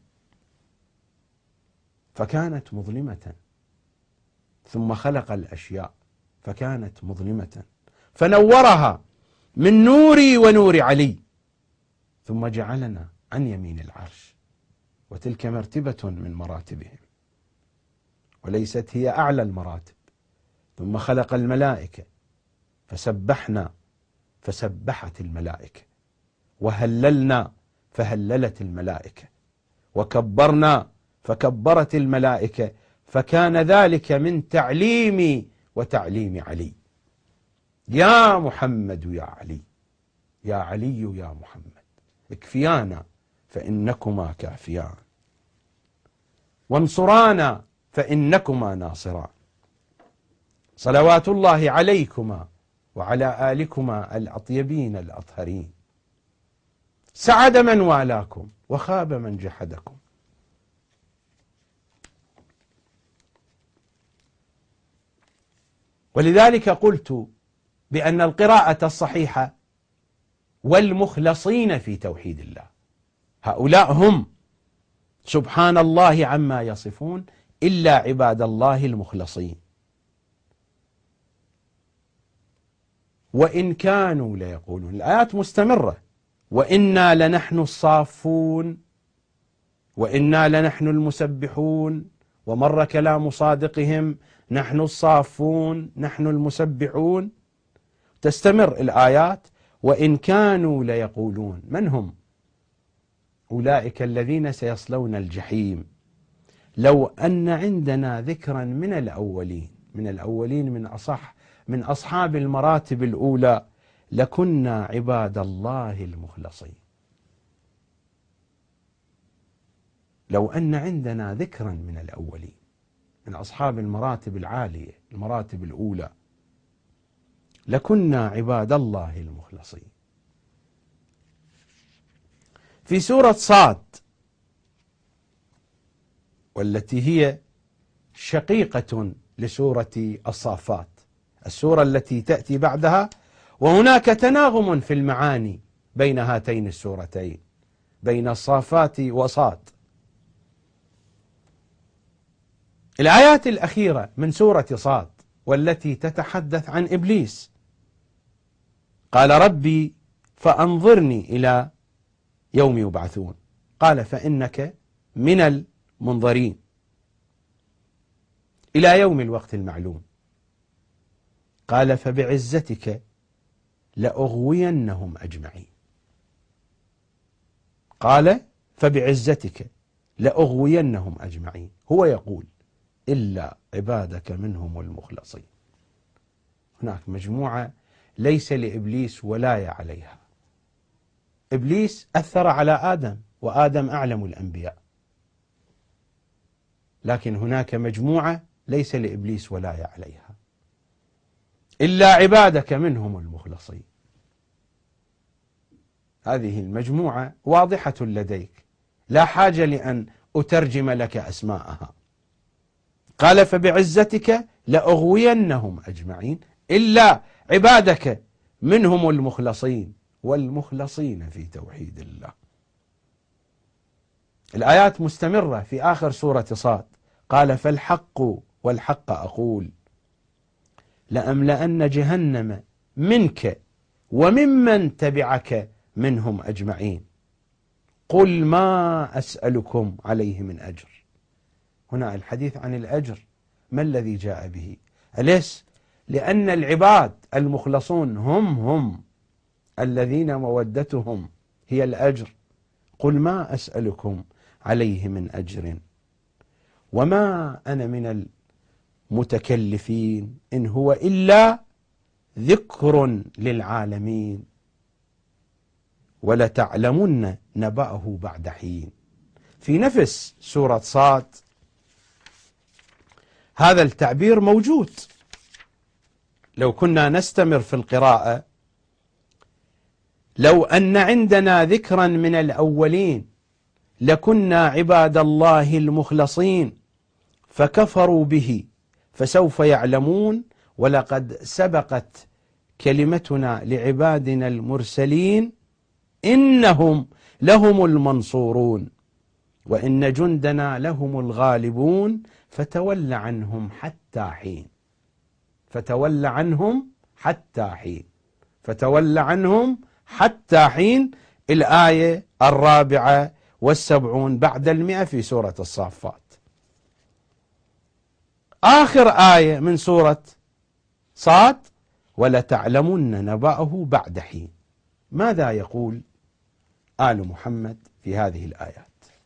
فكانت مظلمة، ثم خلق الأشياء فكانت مظلمة فنورها من نوري ونور علي، ثم جعلنا عن يمين العرش، وتلك مرتبة من مراتبهم وليست هي أعلى المراتب. ثم خلق الملائكة فسبحنا فسبحت الملائكة، وهللنا فهللت الملائكة، وكبرنا فكبرت الملائكة، فكان ذلك من تعليمي وتعليم علي. يا محمد يا علي، يا علي يا محمد، اكفيانا فإنكما كافيان، وانصرانا فإنكما ناصران، صلوات الله عليكما وعلى آلكما الأطيبين الأطهرين، سعد من والاكم وخاب من جحدكم. ولذلك قلت بأن القراءة الصحيحة والمخلصين في توحيد الله هؤلاء هم سبحان الله عما يصفون إلا عباد الله المخلصين. وإن كانوا ليقولون، الآيات مستمرة: وإنا لنحن الصافون، وإنا لنحن المسبحون، ومر كلام صادقهم: نحن الصافون نحن المسبحون. تستمر الآيات: وإن كانوا ليقولون. من هم؟ أولئك الذين سيصلون الجحيم. لو أن عندنا ذكرا من الأولين، من الأولين من أصح من أصحاب المراتب الأولى، لكنا عباد الله المخلصين. لو أن عندنا ذكرا من الأولين من أصحاب المراتب العالية، المراتب الأولى، لكنا عباد الله المخلصين. في سورة صاد، والتي هي شقيقة لسورة الصافات، السورة التي تأتي بعدها، وهناك تناغم في المعاني بين هاتين السورتين، بين الصافات وصاد. الآيات الأخيرة من سورة صاد والتي تتحدث عن إبليس. قال ربي فأنظرني إلى يوم يبعثون، قال فإنك من المنظرين إلى يوم الوقت المعلوم. قال فبعزتك لأغوينهم أجمعين. قال فبعزتك لأغوينهم أجمعين، هو يقول إلا عبادك منهم المخلصين. هناك مجموعة ليس لإبليس ولاية عليها. إبليس أثر على آدم، وآدم أعلم الأنبياء، لكن هناك مجموعة ليس لإبليس ولاية عليها، إلا عبادك منهم المخلصين. هذه المجموعة واضحة لديك، لا حاجة لأن أترجم لك أسماءها. قال فبعزتك لأغوينهم أجمعين إلا عبادك منهم المخلصين، والمخلصين في توحيد الله. الآيات مستمرة في آخر سورة صاد. قال فالحق والحق أقول لأملأن جهنم منك وممن تبعك منهم أجمعين قل ما أسألكم عليه من أجر. هنا الحديث عن الأجر، ما الذي جاء به؟ أليس لأن العباد المخلصون هم هم الذين مودتهم هي الأجر؟ قل ما أسألكم عليه من أجر وما أنا من المتكلفين إن هو إلا ذكر للعالمين ولتعلمن نبأه بعد حين. في نفس سورة صاد هذا التعبير موجود. لو كنا نستمر في القراءة: لو أن عندنا ذكرا من الأولين لكنا عباد الله المخلصين فكفروا به فسوف يعلمون ولقد سبقت كلمتنا لعبادنا المرسلين إنهم لهم المنصورون وإن جندنا لهم الغالبون فتول عنهم حتى حين. فتول عنهم حتى حين فتول عنهم حتى حين. الآية الرابعة والسبعون بعد المئة في سورة الصافات. آخر آية من سورة صاد: ولتعلمن نبأه بعد حين. ماذا يقول آل محمد في هذه الآيات؟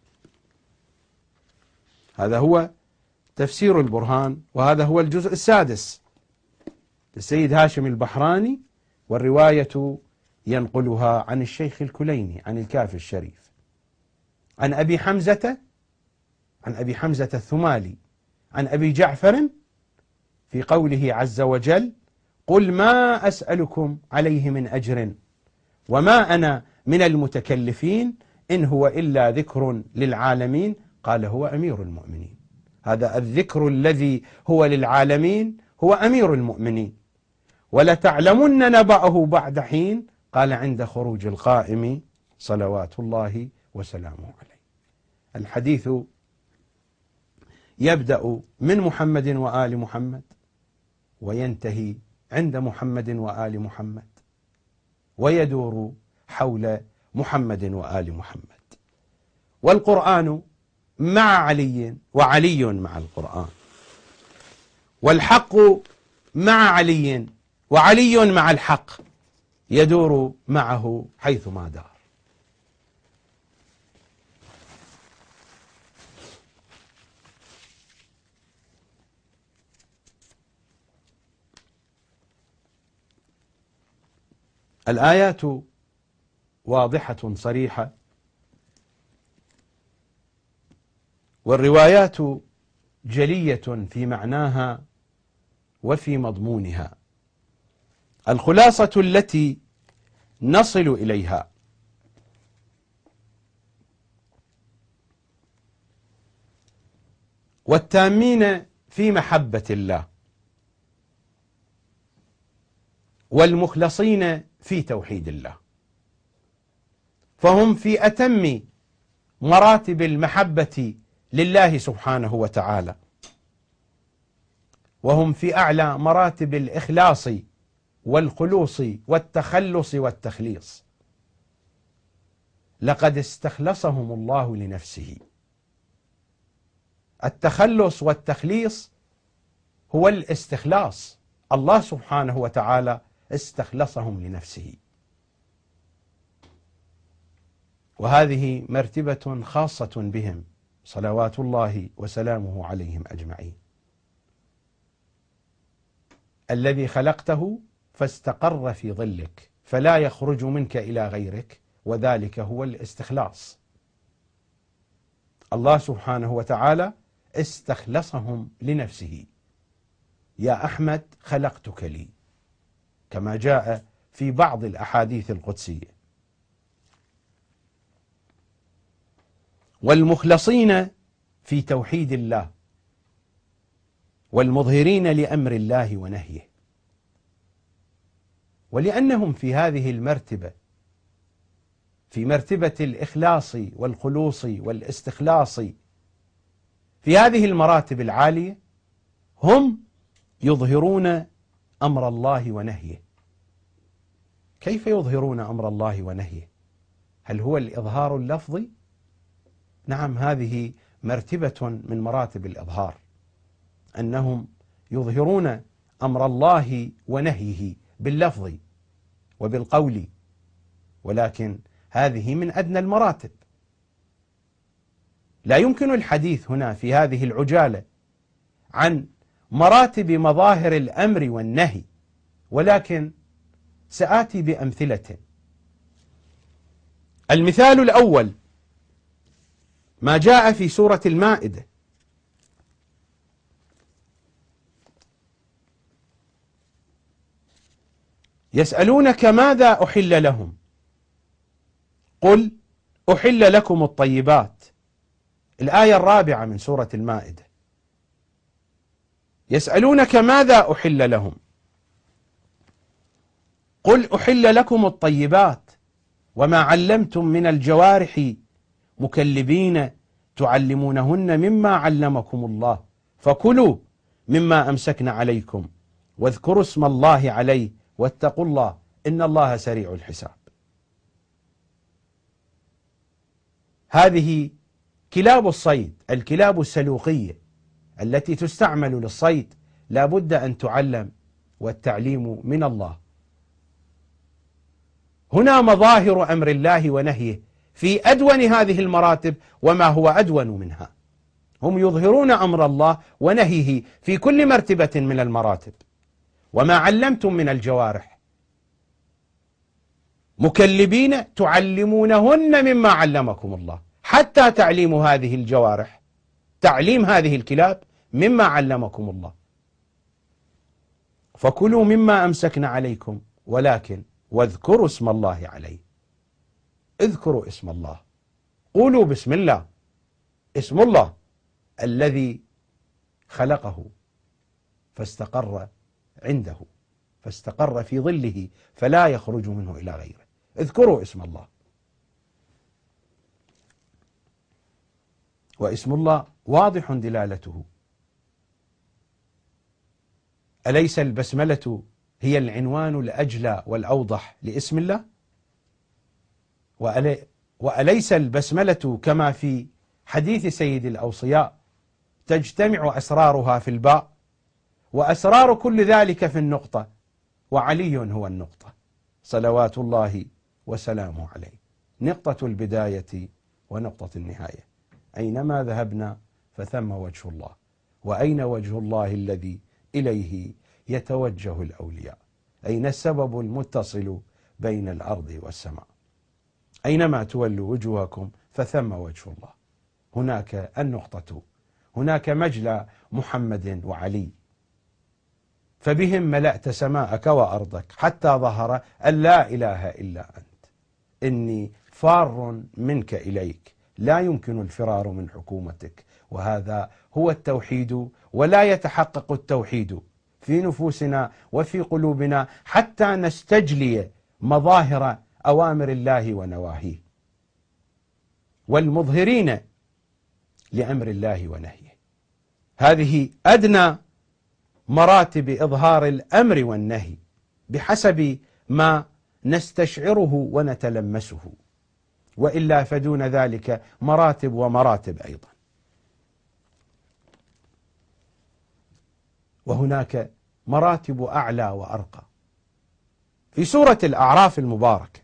هذا هو تفسير البرهان، وهذا هو الجزء السادس للسيد هاشم البحراني، والرواية ينقلها عن الشيخ الكليني عن الكافي الشريف عن أبي حمزة عن أبي حمزة الثمالي عن أبي جعفر في قوله عز وجل: قل ما أسألكم عليه من أجر وما أنا من المتكلفين إن هو إلا ذكر للعالمين. قال هو أمير المؤمنين. هذا الذكر الذي هو للعالمين هو أمير المؤمنين. ولتعلمن نبأه بعد حين. قال عند خروج القائم صلوات الله وسلامه عليه. الحديث يبدأ من محمد وآل محمد وينتهي عند محمد وآل محمد ويدور حول محمد وآل محمد. والقرآن مع علي وعلي مع القرآن، والحق مع علي وعلي مع الحق، يدور معه حيثما دار. الآيات واضحة صريحة، والروايات جلية في معناها وفي مضمونها. الخلاصة التي نصل إليها: والتامين في محبة الله، والمخلصين في توحيد الله، فهم في أتم مراتب المحبة لله سبحانه وتعالى، وهم في أعلى مراتب الإخلاص والخلوص والتخلص والتخليص. لقد استخلصهم الله لنفسه. التخلص والتخليص هو الاستخلاص، الله سبحانه وتعالى استخلصهم لنفسه، وهذه مرتبة خاصة بهم صلوات الله وسلامه عليهم أجمعين. الذي خلقته فاستقر في ظلك فلا يخرج منك إلى غيرك، وذلك هو الاستخلاص. الله سبحانه وتعالى استخلصهم لنفسه. يا أحمد خلقتك لي، كما جاء في بعض الأحاديث القدسية. والمخلصين في توحيد الله، والمظهرين لأمر الله ونهيه. ولأنهم في هذه المرتبة، في مرتبة الإخلاص والخلوص والاستخلاص، في هذه المراتب العالية، هم يظهرون أمر الله ونهيه. كيف يظهرون أمر الله ونهيه؟ هل هو الإظهار اللفظي؟ نعم، هذه مرتبة من مراتب الإظهار، أنهم يظهرون أمر الله ونهيه باللفظ وبالقول، ولكن هذه من أدنى المراتب. لا يمكن الحديث هنا في هذه العجالة عن مراتب مظاهر الأمر والنهي، ولكن سآتي بأمثلة. المثال الأول ما جاء في سورة المائدة: يسألونك ماذا أحل لهم قل أحل لكم الطيبات. الآية الرابعة من سورة المائدة. يسألونك ماذا أحل لهم قل أحل لكم الطيبات وما علمتم من الجوارح مكلبين تعلمونهن مما علمكم الله فكلوا مما أمسكن عليكم واذكروا اسم الله عليه واتقوا الله إن الله سريع الحساب. هذه كلاب الصيد، الكلاب السلوقية التي تستعمل للصيد، لا بد أن تعلم، والتعليم من الله. هنا مظاهر أمر الله ونهيه في أدون هذه المراتب وما هو أدون منها. هم يظهرون أمر الله ونهيه في كل مرتبة من المراتب. وما علمتم من الجوارح مكلبين تعلمونهن مما علمكم الله، حتى تعليم هذه الجوارح، تعليم هذه الكلاب مما علمكم الله. فكلوا مما أمسكن عليكم ولكن واذكروا اسم الله عليه. اذكروا اسم الله، قولوا بسم الله، اسم الله الذي خلقه فاستقر عنده، فاستقر في ظله فلا يخرج منه إلى غيره. اذكروا اسم الله. واسم الله واضح دلالته. أليس البسملة هي العنوان الأجلى والأوضح لاسم الله؟ وأليس البسملة كما في حديث سيد الأوصياء تجتمع أسرارها في الباء، وأسرار كل ذلك في النقطة، وعلي هو النقطة صلوات الله وسلامه عليه، نقطة البداية ونقطة النهاية. أينما ذهبنا فثم وجه الله، وأين وجه الله الذي إليه يتوجه الأولياء؟ أين السبب المتصل بين الأرض والسماء؟ أينما تولوا وجوهكم فثم وجه الله. هناك النقطة، هناك مجلى محمد وعلي، فبهم ملأت سماءك وأرضك حتى ظهر أن لا إله إلا أنت، إني فار منك إليك، لا يمكن الفرار من حكومتك. وهذا هو التوحيد، ولا يتحقق التوحيد في نفوسنا وفي قلوبنا حتى نستجلي مظاهر أوامر الله ونواهيه. والمظهرين لأمر الله ونهيه، هذه أدنى مراتب إظهار الأمر والنهي بحسب ما نستشعره ونتلمسه، وإلا فدون ذلك مراتب ومراتب أيضا. وهناك مراتب أعلى وأرقى. في سورة الأعراف المباركة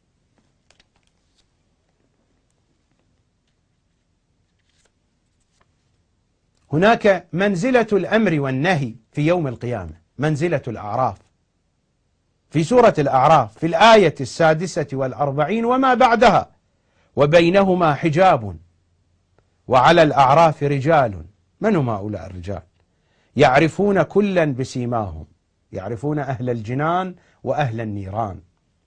هناك منزلة الأمر والنهي في يوم القيامة، منزلة الأعراف. في سورة الأعراف في الآية السادسة والأربعين وما بعدها: وبينهما حجاب وعلى الأعراف رجال. من هم هؤلاء الرجال؟ يعرفون كلا بسيماهم، يعرفون أهل الجنان وأهل النيران.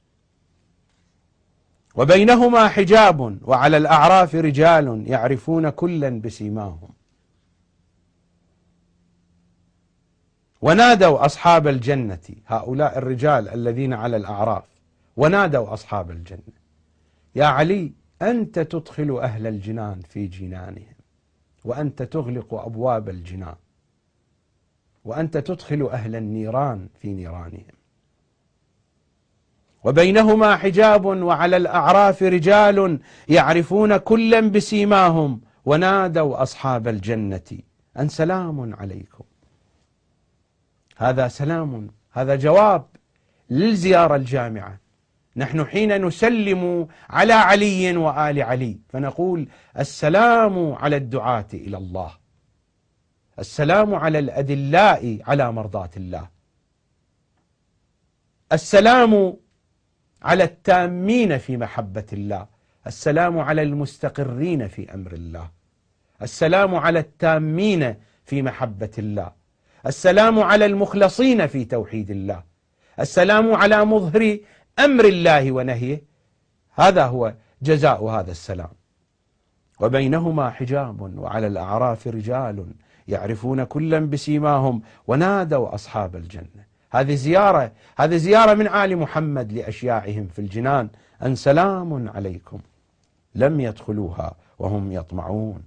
وبينهما حجاب وعلى الأعراف رجال يعرفون كلا بسيماهم. ونادوا أصحاب الجنة، هؤلاء الرجال الذين على الأعراف، ونادوا أصحاب الجنة: يا علي أنت تدخل أهل الجنان في جنانهم، وأنت تغلق أبواب الجنان، وأنت تدخل أهل النيران في نيرانهم. وبينهما حجاب وعلى الأعراف رجال يعرفون كلا بسيماهم ونادوا أصحاب الجنة أن سلام عليكم. هذا سلام، هذا جواب للزيارة الجامعة. نحن حين نسلم على علي وآل علي فنقول السلام على الدعاة إلى الله، السلام على الأدلاء على مرضاة الله، السلام على التامين في محبة الله، السلام على المستقرين في أمر الله، السلام على التامين في محبة الله، السلام على المخلصين في توحيد الله، السلام على مظهر أمر الله ونهيه. هذا هو جزاء هذا السلام. وبينهما حجاب وعلى الأعراف رجال يعرفون كلا بسيماهم ونادوا أصحاب الجنة. هذه زيارة، هذه زيارة من آل محمد لأشياعهم في الجنان أن سلام عليكم، لم يدخلوها وهم يطمعون.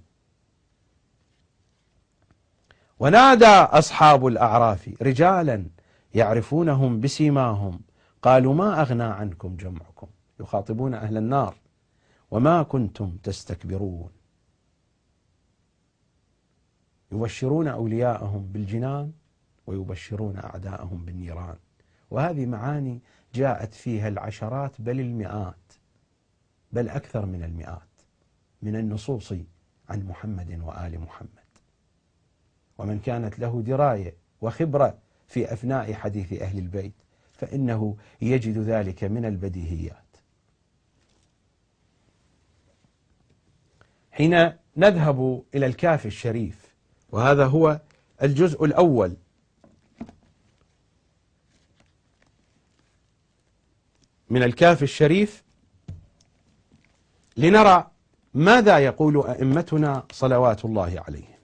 ونادى أصحاب الأعراف رجالا يعرفونهم بسيماهم قالوا ما أغنى عنكم جمعكم، يخاطبون أهل النار، وما كنتم تستكبرون. يبشرون أولياءهم بالجنان ويبشرون أعداءهم بالنيران. وهذه معاني جاءت فيها العشرات بل المئات، بل أكثر من المئات من النصوص عن محمد وآل محمد. ومن كانت له دراية وخبرة في أفناء حديث أهل البيت فإنه يجد ذلك من البديهيات. حين نذهب إلى الكافي الشريف، وهذا هو الجزء الأول من الكافي الشريف، لنرى ماذا يقول أئمتنا صلوات الله عليهم.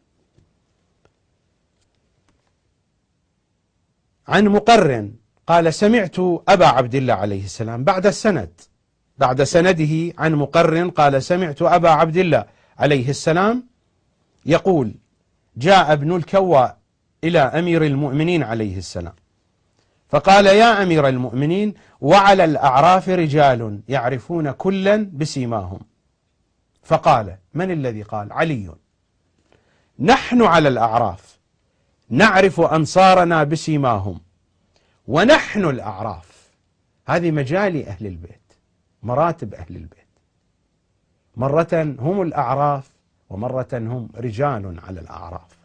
عن مقرن قال سمعت أبا عبد الله عليه السلام، بعد السند، بعد سنده عن مقرن قال سمعت أبا عبد الله عليه السلام يقول جاء ابن الكواء إلى أمير المؤمنين عليه السلام فقال يا أمير المؤمنين وعلى الأعراف رجال يعرفون كلا بسيماهم. فقال من الذي قال؟ علي. نحن على الأعراف نعرف أنصارنا بسيماهم ونحن الأعراف. هذه مجال أهل البيت، مراتب أهل البيت، مرة هم الأعراف ومرة هم رجال على الأعراف.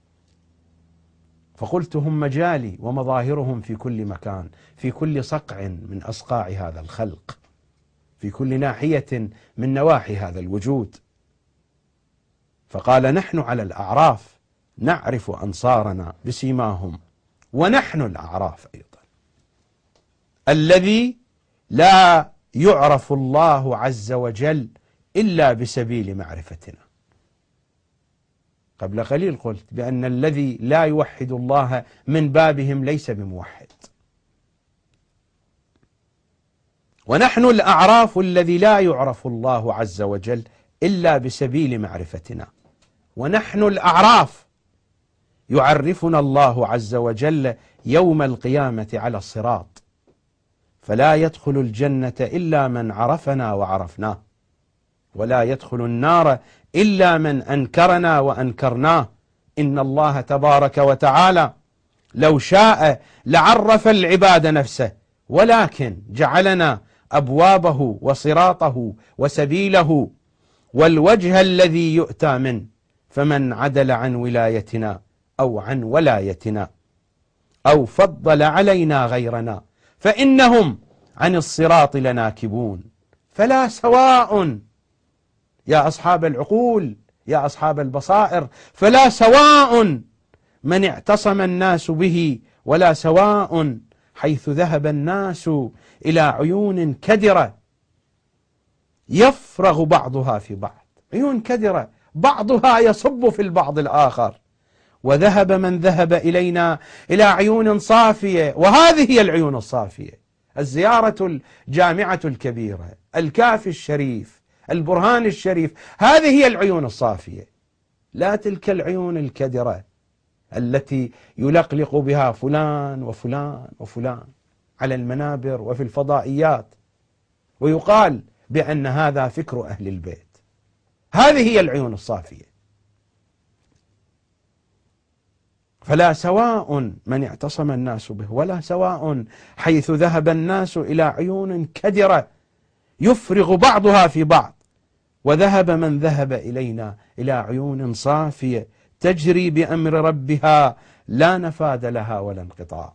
فقلت هم مجالي ومظاهرهم في كل مكان، في كل صقع من أصقاع هذا الخلق، في كل ناحية من نواحي هذا الوجود. فقال نحن على الأعراف نعرف أنصارنا بسيماهم ونحن الأعراف أيضا. الذي لا يعرف الله عز وجل إلا بسبيل معرفتنا. قبل قليل قلت بأن الذي لا يوحد الله من بابهم ليس بموحد. ونحن الأعراف الذي لا يعرف الله عز وجل إلا بسبيل معرفتنا. ونحن الأعراف يعرفنا الله عز وجل يوم القيامة على الصراط، فلا يدخل الجنة إلا من عرفنا وعرفناه، ولا يدخل النار إلا من أنكرنا وأنكرناه. إن الله تبارك وتعالى لو شاء لعرف العباد نفسه، ولكن جعلنا أبوابه وصراطه وسبيله والوجه الذي يؤتى منه، فمن عدل عن ولايتنا أو عن ولايتنا أو فضل علينا غيرنا فإنهم عن الصراط لناكبون. فلا سواء يا أصحاب العقول، يا أصحاب البصائر، فلا سواء من اعتصم الناس به، ولا سواء حيث ذهب الناس إلى عيون كدرة يفرغ بعضها في بعض، عيون كدرة بعضها يصب في البعض الآخر، وذهب من ذهب إلينا إلى عيون صافية. وهذه هي العيون الصافية: الزيارة الجامعة الكبيرة، الكافي الشريف، البرهان الشريف، هذه هي العيون الصافية، لا تلك العيون الكدرة التي يلقلق بها فلان وفلان وفلان على المنابر وفي الفضائيات، ويقال بأن هذا فكر أهل البيت. هذه هي العيون الصافية. فلا سواء من اعتصم الناس به، ولا سواء حيث ذهب الناس إلى عيون كدرة يفرغ بعضها في بعض، وذهب من ذهب إلينا إلى عيون صافية تجري بأمر ربها لا نفاد لها ولا انقطاع.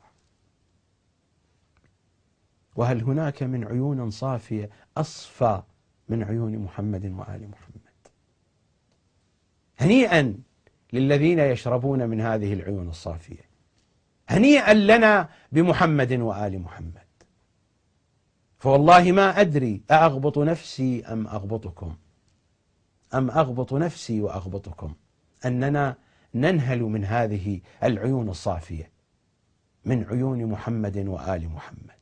وهل هناك من عيون صافية أصفى من عيون محمد وآل محمد؟ هنيئا للذين يشربون من هذه العيون الصافية، هنيئا لنا بمحمد وآل محمد. فوالله ما أدري أأغبط نفسي أم أغبطكم، أم أغبط نفسي وأغبطكم، أننا ننهل من هذه العيون الصافية، من عيون محمد وآل محمد.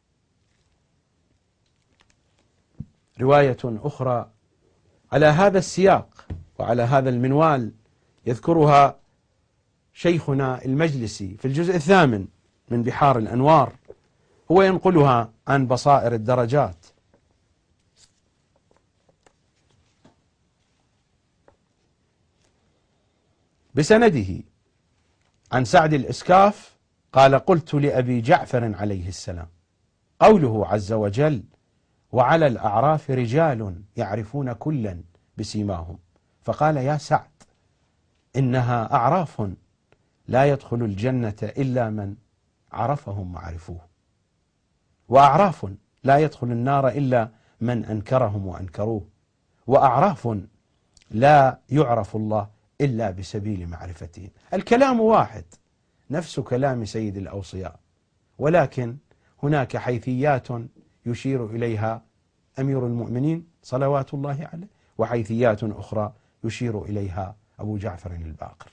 رواية أخرى على هذا السياق وعلى هذا المنوال يذكرها شيخنا المجلسي في الجزء الثامن من بحار الأنوار، هو ينقلها عن بصائر الدرجات: بسنده عن سعد الإسكاف قال: قلت لأبي جعفر عليه السلام: قوله عز وجل: وعلى الأعراف رجال يعرفون كلا بسيماهم، فقال: يا سعد، إنها أعراف لا يدخل الجنة إلا من عرفهم وعرفوه، وأعراف لا يدخل النار إلا من أنكرهم وأنكروه، وأعراف لا يعرف الله إلا بسبيل معرفتهم. الكلام واحد، نفس كلام سيد الأوصياء، ولكن هناك حيثيات يشير إليها أمير المؤمنين صلوات الله عليه، وحيثيات أخرى يشير إليها أبو جعفر الباقر.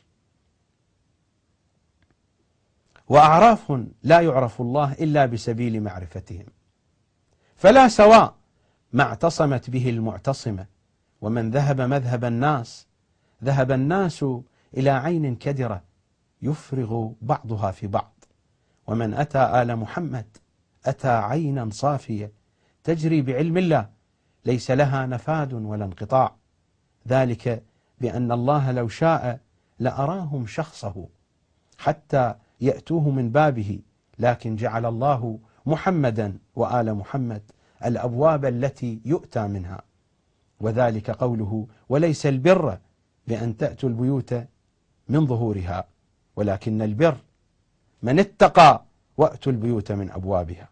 وأعراف لا يعرف الله إلا بسبيل معرفتهم، فلا سواء ما اعتصمت به المعتصمة ومن ذهب مذهب الناس. ذهب الناس إلى عين كدرة يفرغ بعضها في بعض، ومن أتى آل محمد أتى عينا صافية تجري بعلم الله ليس لها نفاد ولا انقطاع، ذلك بأن الله لو شاء لأراهم شخصه حتى يأتوه من بابه، لكن جعل الله محمدا وآل محمد الأبواب التي يؤتى منها، وذلك قوله: وليس البر بأن تأتوا البيوت من ظهورها ولكن البر من اتقى وأتوا البيوت من أبوابها.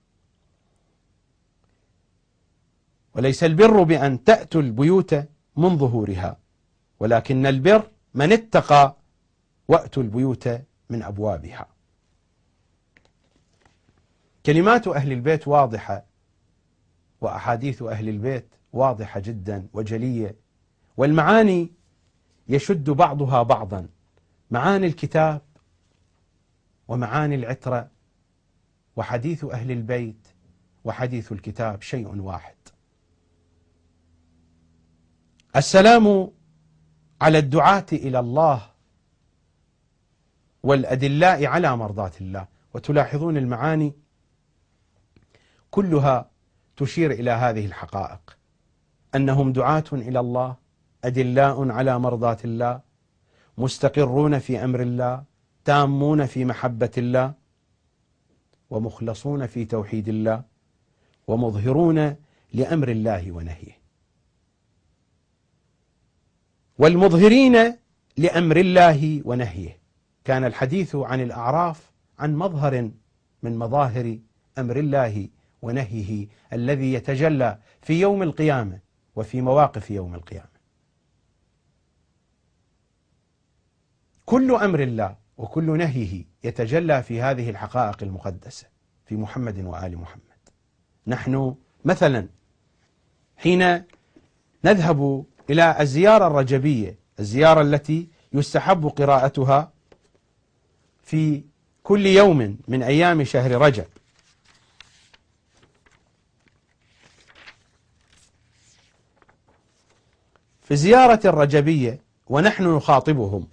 وليس البر بأن تأتوا البيوت من ظهورها ولكن البر من اتقى وأتوا البيوت من أبوابها. كلمات أهل البيت واضحة، وأحاديث أهل البيت واضحة جدا وجلية، والمعاني يشد بعضها بعضا، معاني الكتاب ومعاني العترة، وحديث أهل البيت وحديث الكتاب شيء واحد. السلام على الدعاة إلى الله والأدلاء على مرضاة الله. وتلاحظون المعاني كلها تشير إلى هذه الحقائق، أنهم دعاة إلى الله، أدلاء على مرضاة الله، مستقرون في أمر الله، تامون في محبة الله، ومخلصون في توحيد الله، ومظهرون لأمر الله ونهيه. والمظهرين لأمر الله ونهيه، كان الحديث عن الأعراف عن مظهر من مظاهر أمر الله ونهيه الذي يتجلى في يوم القيامة وفي مواقف يوم القيامة. كل أمر الله وكل نهيه يتجلى في هذه الحقائق المقدسة في محمد وآل محمد. نحن مثلا حين نذهب إلى الزيارة الرجبية، الزيارة التي يستحب قراءتها في كل يوم من أيام شهر رجب، في زيارة الرجبية ونحن نخاطبهم: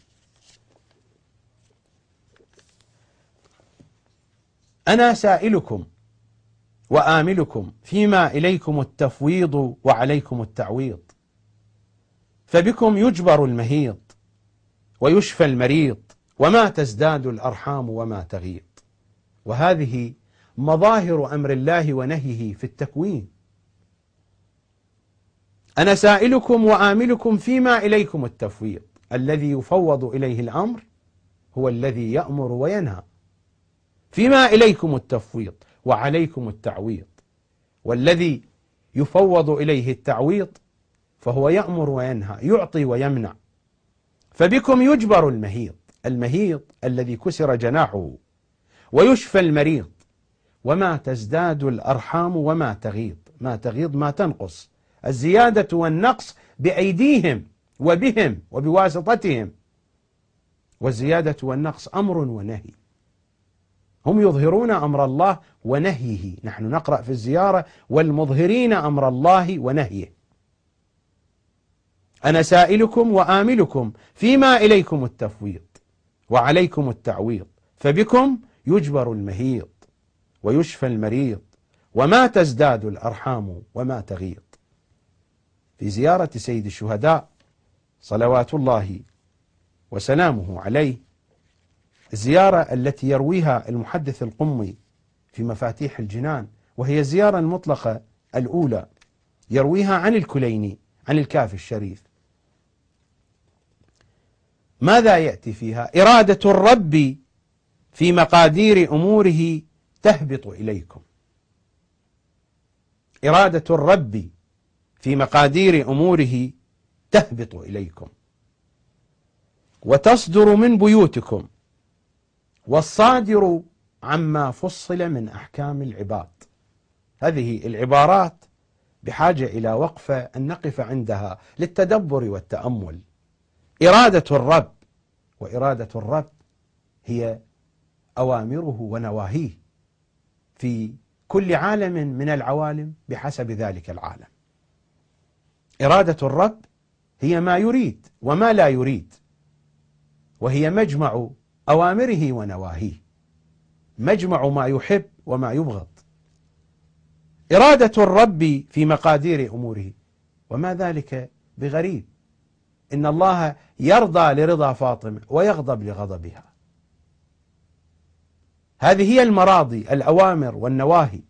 أنا سائلكم وآملكم فيما إليكم التفويض وعليكم التعويض، فبكم يجبر المهيض ويشفى المريض، وما تزداد الأرحام وما تغيض. وهذه مظاهر أمر الله ونهيه في التكوين. أنا سائلكم وآملكم فيما إليكم التفويض، الذي يفوض إليه الأمر هو الذي يأمر وينهى. فيما إليكم التفويض وعليكم التعويض، والذي يفوض إليه التعويض فهو يأمر وينهى، يعطي ويمنع. فبكم يجبر المهيض، المهيض الذي كسر جناحه، ويشفى المريض، وما تزداد الأرحام وما تغيض. ما تغيض ما تنقص، الزيادة والنقص بأيديهم وبهم وبواسطتهم، والزيادة والنقص أمر ونهي. هم يظهرون أمر الله ونهيه، نحن نقرأ في الزيارة: والمظهرين أمر الله ونهيه. أنا سائلكم وآملكم فيما إليكم التفويض وعليكم التعويض، فبكم يجبر المهيض ويشفى المريض، وما تزداد الأرحام وما تغيض. في زيارة سيد الشهداء صلوات الله وسلامه عليه، الزيارة التي يرويها المحدث القمي في مفاتيح الجنان، وهي الزيارة المطلقة الأولى، يرويها عن الكليني عن الكافي الشريف. ماذا يأتي فيها؟ إرادة الرب في مقادير أموره تهبط إليكم. إرادة الرب في مقادير أموره تهبط إليكم، وتصدر من بيوتكم، والصادر عما فصل من أحكام العباد. هذه العبارات بحاجة إلى وقفة أن نقف عندها للتدبر والتأمل. إرادة الرب، وإرادة الرب هي أوامره ونواهيه في كل عالم من العوالم بحسب ذلك العالم. إرادة الرب هي ما يريد وما لا يريد، وهي مجمع أوامره ونواهيه، مجمع ما يحب وما يبغض. إرادة الرب في مقادير أموره، وما ذلك بغريب، إن الله يرضى لرضا فاطمة ويغضب لغضبها. هذه هي المراضي، الأوامر والنواهي.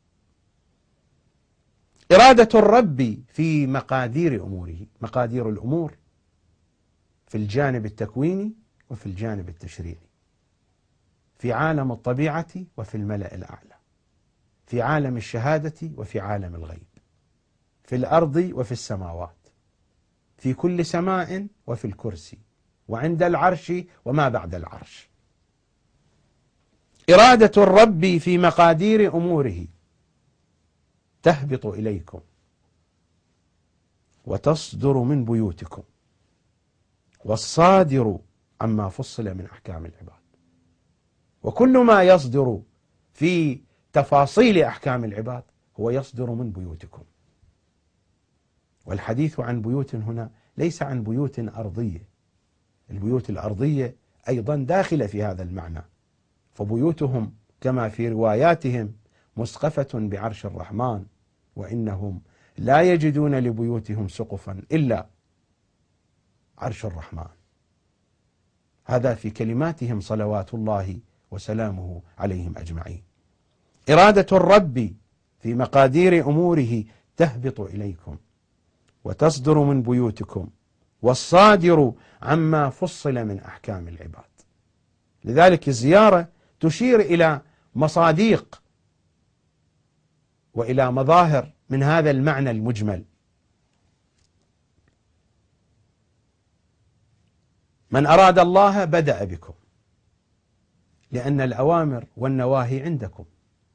إرادة الرب في مقادير أموره، مقادير الأمور في الجانب التكويني وفي الجانب التشريعي، في عالم الطبيعة وفي الملأ الأعلى، في عالم الشهادة وفي عالم الغيب، في الأرض وفي السماوات، في كل سماء وفي الكرسي، وعند العرش وما بعد العرش. إرادة الرب في مقادير أموره تهبط إليكم وتصدر من بيوتكم، والصادر عما فصل من أحكام العباد. وكل ما يصدر في تفاصيل أحكام العباد هو يصدر من بيوتكم. والحديث عن بيوت هنا ليس عن بيوت أرضية. البيوت الأرضية أيضا داخلة في هذا المعنى، فبيوتهم كما في رواياتهم مسقفة بعرش الرحمن، وإنهم لا يجدون لبيوتهم سقفا إلا عرش الرحمن. هذا في كلماتهم صلوات الله وسلامه عليهم أجمعين. إرادة الرب في مقادير أموره تهبط إليكم وتصدر من بيوتكم، والصادر عما فصل من أحكام العباد. لذلك الزيارة تشير إلى مصاديق وإلى مظاهر من هذا المعنى المجمل. من أراد الله بدأ بكم، لأن الأوامر والنواهي عندكم،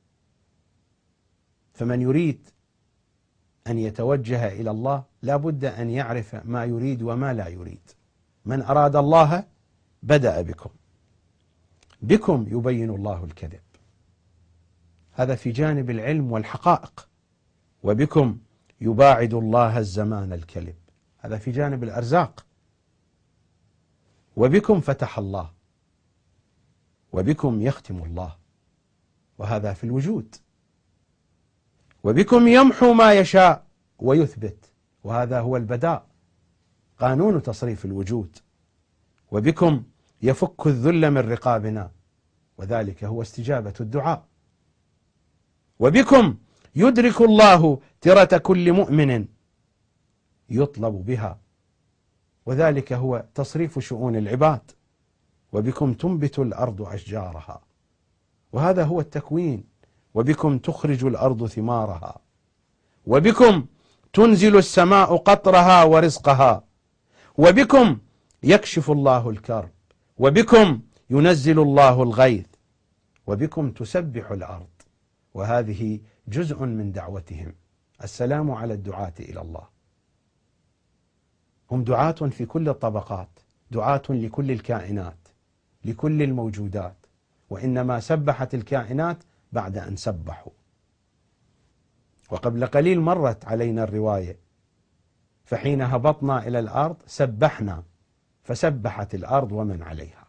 فمن يريد أن يتوجه إلى الله لا بد أن يعرف ما يريد وما لا يريد. من أراد الله بدأ بكم، بكم يبين الله الكذب، هذا في جانب العلم والحقائق، وبكم يباعد الله الزمان الكذب، هذا في جانب الأرزاق، وبكم فتح الله، وبكم يختم الله، وهذا في الوجود، وبكم يمحو ما يشاء ويثبت، وهذا هو البداء، قانون تصريف الوجود، وبكم يفك الذل من رقابنا، وذلك هو استجابة الدعاء، وبكم يدرك الله ترة كل مؤمن يطلب بها، وذلك هو تصريف شؤون العباد، وبكم تنبت الأرض أشجارها، وهذا هو التكوين، وبكم تخرج الأرض ثمارها، وبكم تنزل السماء قطرها ورزقها، وبكم يكشف الله الكرب، وبكم ينزل الله الغيث، وبكم تسبح الأرض، وهذه جزء من دعوتهم. السلام على الدعاة إلى الله، هم دعاة في كل الطبقات، دعاة لكل الكائنات، لكل الموجودات، وإنما سبحت الكائنات بعد أن سبحوا. وقبل قليل مرت علينا الرواية: فحين هبطنا إلى الأرض سبحنا فسبحت الأرض ومن عليها.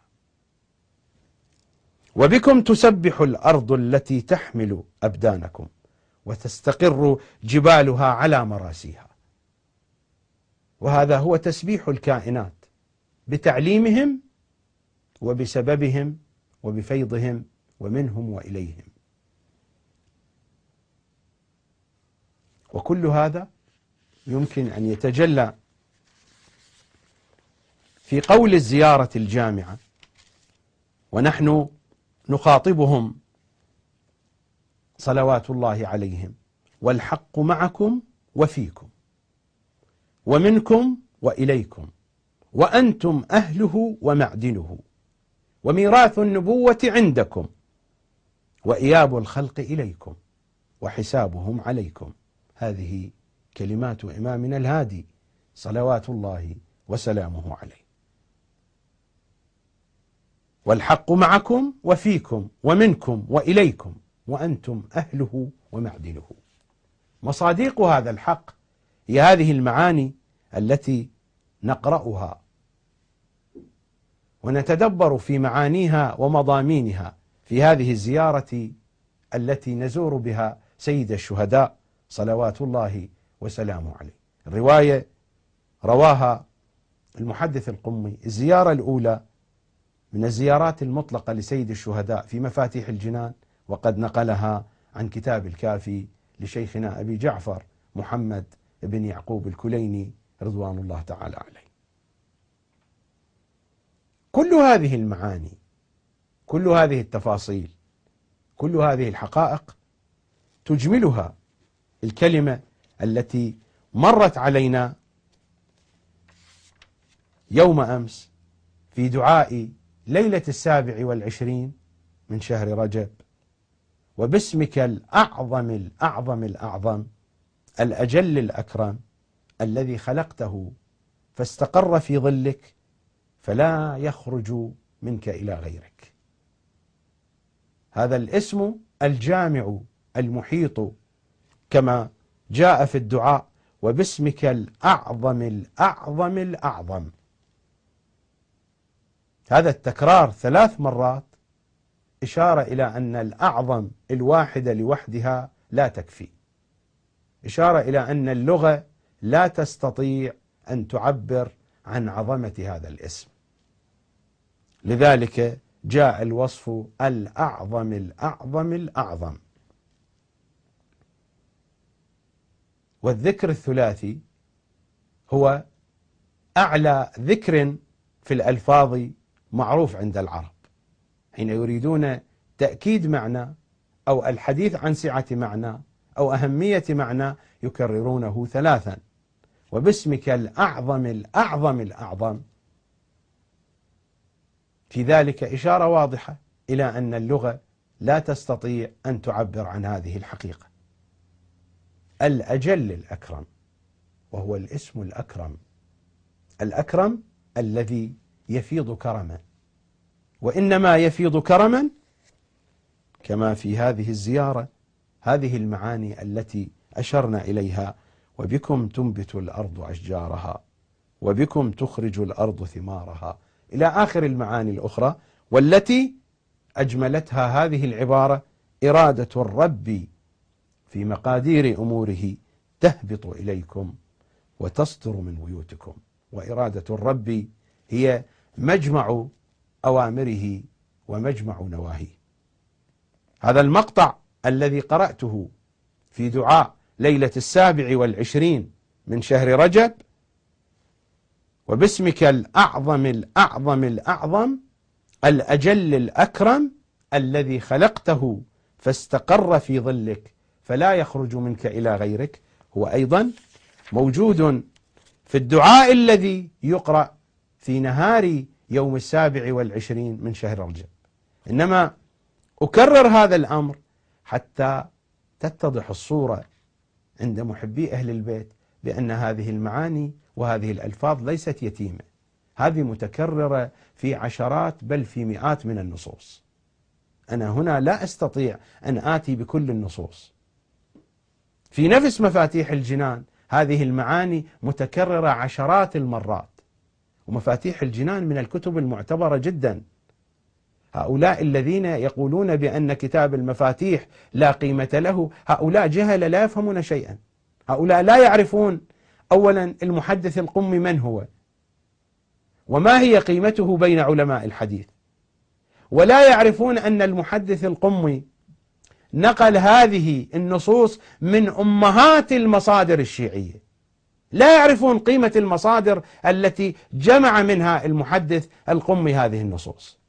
وبكم تسبح الأرض التي تحمل أبدانكم وتستقر جبالها على مراسيها، وهذا هو تسبيح الكائنات بتعليمهم وبسببهم وبفيضهم ومنهم وإليهم. وكل هذا يمكن أن يتجلى في قول الزيارة الجامعة، ونحن نخاطبهم صلوات الله عليهم: والحق معكم وفيكم ومنكم وإليكم وأنتم أهله ومعدنه وميراث النبوة عندكم وإياب الخلق إليكم وحسابهم عليكم. هذه كلمات إمامنا الهادي صلوات الله وسلامه عليه. والحق معكم وفيكم ومنكم وإليكم وأنتم أهله ومعدنه. مصاديق هذا الحق هي هذه المعاني التي نقرأها ونتدبر في معانيها ومضامينها في هذه الزيارة التي نزور بها سيد الشهداء صلوات الله وسلامه عليه. الرواية رواها المحدث القمي، الزيارة الأولى من الزيارات المطلقة لسيد الشهداء في مفاتيح الجنان، وقد نقلها عن كتاب الكافي لشيخنا أبي جعفر محمد بن يعقوب الكليني رضوان الله تعالى عليه. كل هذه المعاني، كل هذه التفاصيل، كل هذه الحقائق تجملها الكلمة التي مرت علينا يوم أمس في دعاء ليلة السابع والعشرين من شهر رجب: وباسمك الأعظم الأعظم الأعظم الأجل الأكرم الذي خلقته فاستقر في ظلك فلا يخرج منك إلى غيرك. هذا الاسم الجامع المحيط كما جاء في الدعاء: وباسمك الأعظم الأعظم الأعظم. هذا التكرار ثلاث مرات إشارة إلى أن الأعظم الواحدة لوحدها لا تكفي، إشارة إلى أن اللغة لا تستطيع أن تعبر عن عظمة هذا الاسم، لذلك جاء الوصف الأعظم الأعظم الأعظم. والذكر الثلاثي هو أعلى ذكر في الألفاظ معروف عند العرب، حين يريدون تأكيد معنى أو الحديث عن سعة معنى أو أهمية معنى يكررونه ثلاثا. وباسمك الأعظم الأعظم الأعظم، في ذلك إشارة واضحة إلى أن اللغة لا تستطيع أن تعبر عن هذه الحقيقة. الأجل الأكرم، وهو الاسم الأكرم، الأكرم الذي يفيض كرما، وإنما يفيض كرما كما في هذه الزيارة هذه المعاني التي أشرنا إليها: وبكم تنبت الأرض أشجارها، وبكم تخرج الأرض ثمارها، إلى آخر المعاني الأخرى، والتي أجملتها هذه العبارة: إرادة الرب في مقادير أموره تهبط إليكم وتصدر من بيوتكم. وإرادة الرب هي مجمع أوامره ومجمع نواهيه. هذا المقطع الذي قرأته في دعاء ليلة السابع والعشرين من شهر رجب: وباسمك الأعظم الأعظم الأعظم الأجل الأكرم الذي خلقته فاستقر في ظلك فلا يخرج منك إلى غيرك، هو أيضا موجود في الدعاء الذي يقرأ في نهار يوم السابع والعشرين من شهر رجب. إنما أكرر هذا الأمر حتى تتضح الصورة عند محبي أهل البيت بأن هذه المعاني وهذه الألفاظ ليست يتيمة، هذه متكررة في عشرات بل في مئات من النصوص. أنا هنا لا أستطيع أن آتي بكل النصوص. في نفس مفاتيح الجنان هذه المعاني متكررة عشرات المرات، ومفاتيح الجنان من الكتب المعتبرة جدا. هؤلاء الذين يقولون بأن كتاب المفاتيح لا قيمة له هؤلاء جهل لا يفهمون شيئا. هؤلاء لا يعرفون أولا المحدث القمي من هو، وما هي قيمته بين علماء الحديث، ولا يعرفون أن المحدث القمي نقل هذه النصوص من أمهات المصادر الشيعية. لا يعرفون قيمة المصادر التي جمع منها المحدث القمي هذه النصوص.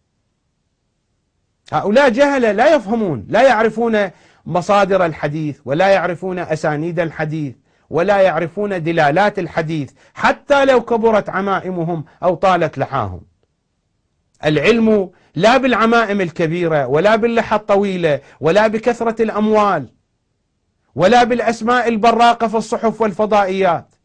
هؤلاء جهلة لا يفهمون، لا يعرفون مصادر الحديث، ولا يعرفون أسانيد الحديث، ولا يعرفون دلالات الحديث، حتى لو كبرت عمائمهم أو طالت لحاهم. العلم لا بالعمائم الكبيرة، ولا باللحى الطويلة، ولا بكثرة الأموال، ولا بالأسماء البراقة في الصحف والفضائيات.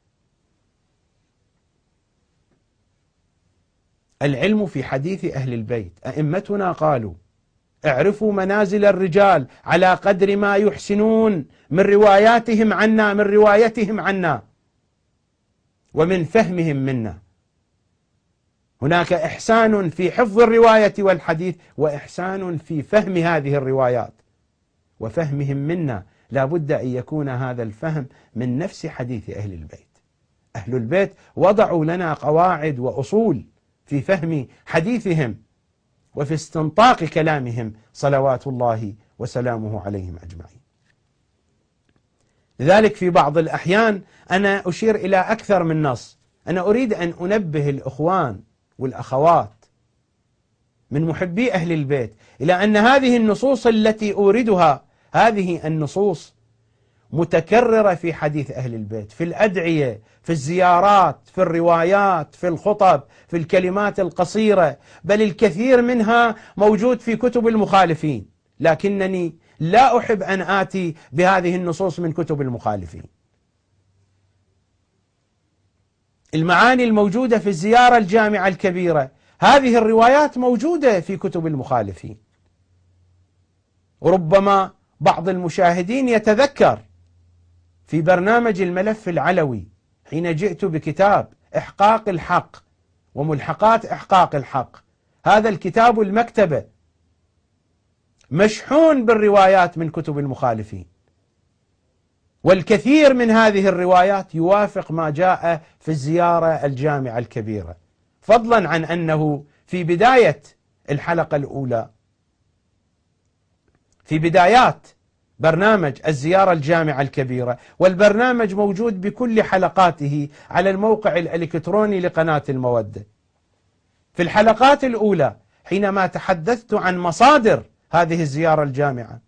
العلم في حديث أهل البيت. أئمتنا قالوا: اعرفوا منازل الرجال على قدر ما يحسنون من رواياتهم عنا، من روايتهم عنا ومن فهمهم منا. هناك إحسان في حفظ الرواية والحديث، وإحسان في فهم هذه الروايات وفهمهم منا. لا بد أن يكون هذا الفهم من نفس حديث أهل البيت. أهل البيت وضعوا لنا قواعد وأصول في فهم حديثهم وفي استنطاق كلامهم صلوات الله وسلامه عليهم أجمعين. لذلك في بعض الأحيان أنا أشير إلى أكثر من نص. أنا أريد أن أنبه الإخوان والأخوات من محبي أهل البيت إلى أن هذه النصوص التي أوردها، هذه النصوص متكررة في حديث أهل البيت، في الأدعية، في الزيارات، في الروايات، في الخطب، في الكلمات القصيرة، بل الكثير منها موجود في كتب المخالفين. لكنني لا أحب أن آتي بهذه النصوص من كتب المخالفين. المعاني الموجودة في الزيارة الجامعة الكبيرة، هذه الروايات موجودة في كتب المخالفين. وربما بعض المشاهدين يتذكر في برنامج الملف العلوي حين جئت بكتاب إحقاق الحق وملحقات إحقاق الحق هذا الكتاب المكتبة مشحون بالروايات من كتب المخالفين، والكثير من هذه الروايات يوافق ما جاء في الزيارة الجامعة الكبيرة، فضلا عن أنه في بداية الحلقة الأولى، في بدايات برنامج الزيارة الجامعة الكبيرة، والبرنامج موجود بكل حلقاته على الموقع الإلكتروني لقناة المودة. في الحلقات الأولى حينما تحدثت عن مصادر هذه الزيارة الجامعة،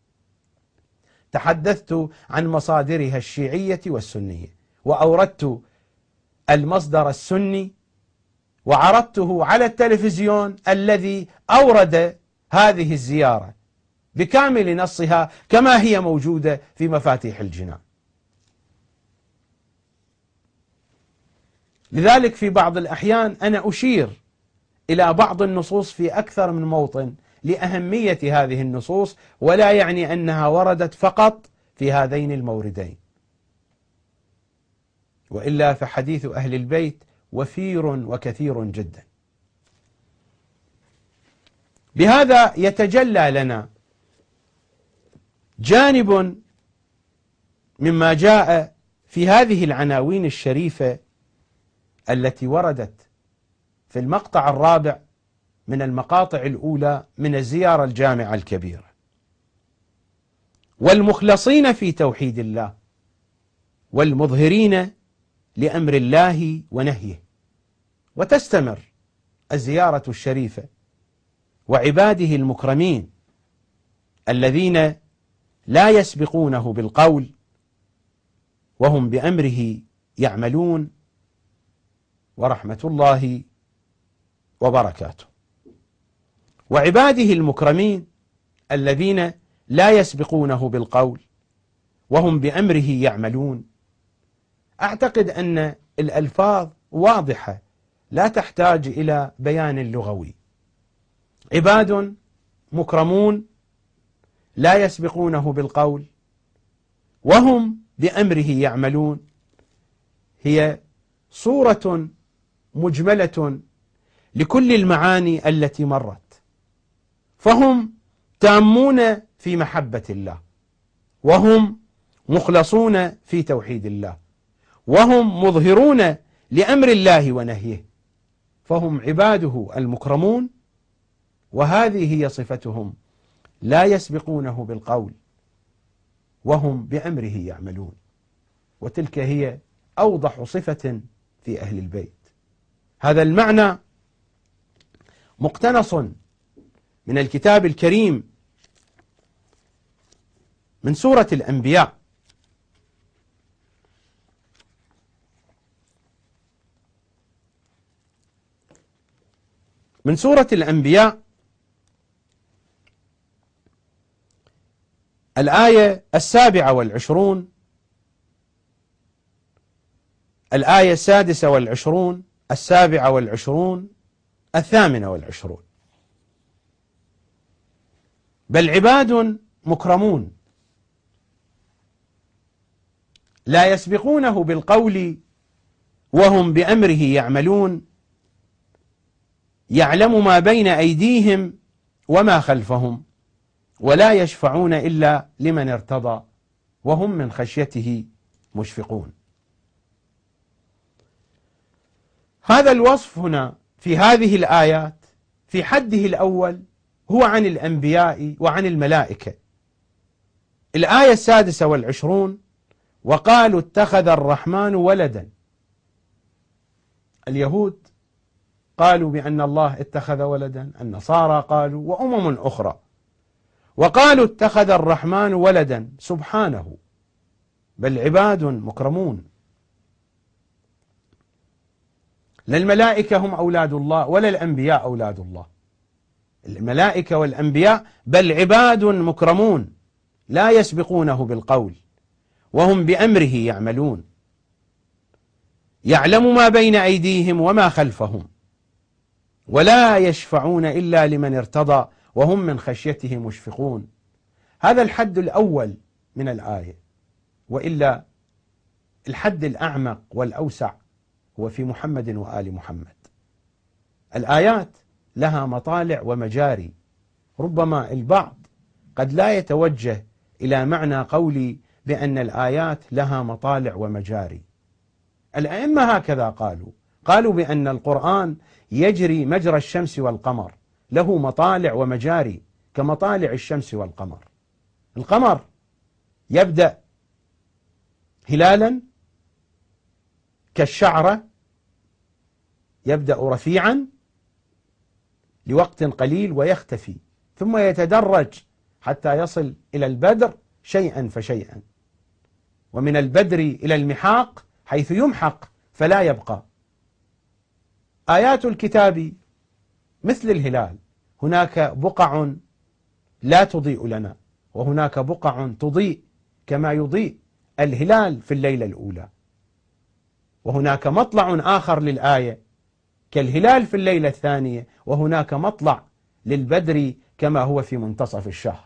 تحدثت عن مصادرها الشيعية والسنية، وأوردت المصدر السني وعرضته على التلفزيون الذي أورد هذه الزيارة بكامل نصها كما هي موجودة في مفاتيح الجنان. لذلك في بعض الأحيان أنا أشير إلى بعض النصوص في أكثر من موطن لأهمية هذه النصوص، ولا يعني أنها وردت فقط في هذين الموردين، وإلا فحديث أهل البيت وفير وكثير جدا. بهذا يتجلى لنا جانب مما جاء في هذه العناوين الشريفة التي وردت في المقطع الرابع من المقاطع الأولى من الزيارة الجامعة الكبيرة: والمخلصين في توحيد الله والمظهرين لأمر الله ونهيه. وتستمر الزيارة الشريفة: وعباده المكرمين الذين لا يسبقونه بالقول وهم بأمره يعملون، ورحمة الله وبركاته. وعباده المكرمين الذين لا يسبقونه بالقول وهم بأمره يعملون. أعتقد أن الألفاظ واضحة لا تحتاج إلى بيان لغوي. عباد مكرمون لا يسبقونه بالقول وهم بأمره يعملون هي صورة مجملة لكل المعاني التي مرت، فهم تامون في محبة الله، وهم مخلصون في توحيد الله، وهم مظهرون لأمر الله ونهيه، فهم عباده المكرمون، وهذه هي صفتهم: لا يسبقونه بالقول وهم بأمره يعملون. وتلك هي أوضح صفة في أهل البيت. هذا المعنى مقتنص من الكتاب الكريم من سورة الأنبياء، من سورة الأنبياء الآية السابعة والعشرون، الآية السادسة والعشرون، السابعة والعشرون، الثامنة والعشرون: بل عباد مكرمون لا يسبقونه بالقول وهم بأمره يعملون، يعلم ما بين أيديهم وما خلفهم، ولا يشفعون إلا لمن ارتضى، وهم من خشيته مشفقون. هذا الوصف هنا في هذه الآيات في حده الأول هو عن الأنبياء وعن الملائكة. الآية السادسة والعشرون: وقالوا اتخذ الرحمن ولدا. اليهود قالوا بأن الله اتخذ ولدا، النصارى قالوا، وأمم أخرى. وقالوا اتخذ الرحمن ولدا سبحانه، بل عباد مكرمون. لا الملائكة هم أولاد الله ولا الأنبياء أولاد الله. الملائكة والأنبياء بل عباد مكرمون لا يسبقونه بالقول وهم بأمره يعملون، يعلم ما بين أيديهم وما خلفهم، ولا يشفعون إلا لمن ارتضى، وهم من خشيته مشفقون. هذا الحد الأول من الآية، وإلا الحد الأعمق والأوسع هو في محمد وآل محمد. الآيات لها مطالع ومجاري. ربما البعض قد لا يتوجه إلى معنى قولي بأن الآيات لها مطالع ومجاري. الأئمة هكذا قالوا، قالوا بأن القرآن يجري مجرى الشمس والقمر، له مطالع ومجاري كمطالع الشمس والقمر. القمر يبدأ هلالا كالشعرة، يبدأ رفيعا لوقت قليل ويختفي، ثم يتدرج حتى يصل إلى البدر شيئا فشيئا، ومن البدر إلى المحاق حيث يمحق فلا يبقى. آيات الكتاب مثل الهلال، هناك بقع لا تضيء لنا، وهناك بقع تضيء كما يضيء الهلال في الليلة الأولى، وهناك مطلع آخر للآية كالهلال في الليلة الثانية، وهناك مطلع للبدر كما هو في منتصف الشهر.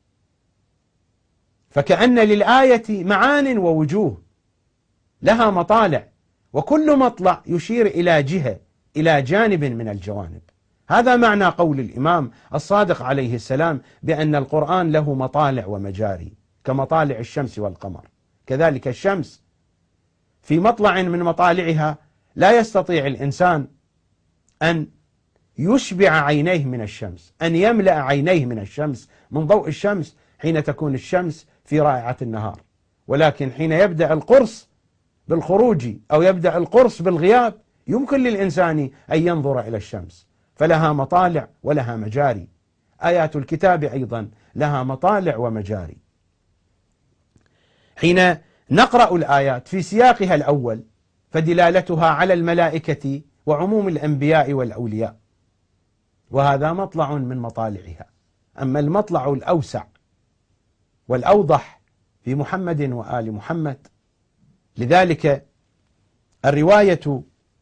فكأن للآية معان ووجوه، لها مطالع، وكل مطلع يشير إلى جهة، إلى جانب من الجوانب. هذا معنى قول الإمام الصادق عليه السلام بأن القرآن له مطالع ومجاري كمطالع الشمس والقمر. كذلك الشمس في مطلع من مطالعها لا يستطيع الإنسان أن يشبع عينيه من الشمس، أن يملأ عينيه من الشمس، من ضوء الشمس حين تكون الشمس في رائعة النهار، ولكن حين يبدأ القرص بالخروج أو يبدأ القرص بالغياب يمكن للإنسان أن ينظر إلى الشمس، فلها مطالع ولها مجاري. آيات الكتاب أيضا لها مطالع ومجاري. حين نقرأ الآيات في سياقها الأول فدلالتها على الملائكة وعموم الأنبياء والأولياء، وهذا مطلع من مطالعها. أما المطلع الأوسع والأوضح في محمد وآل محمد، لذلك الرواية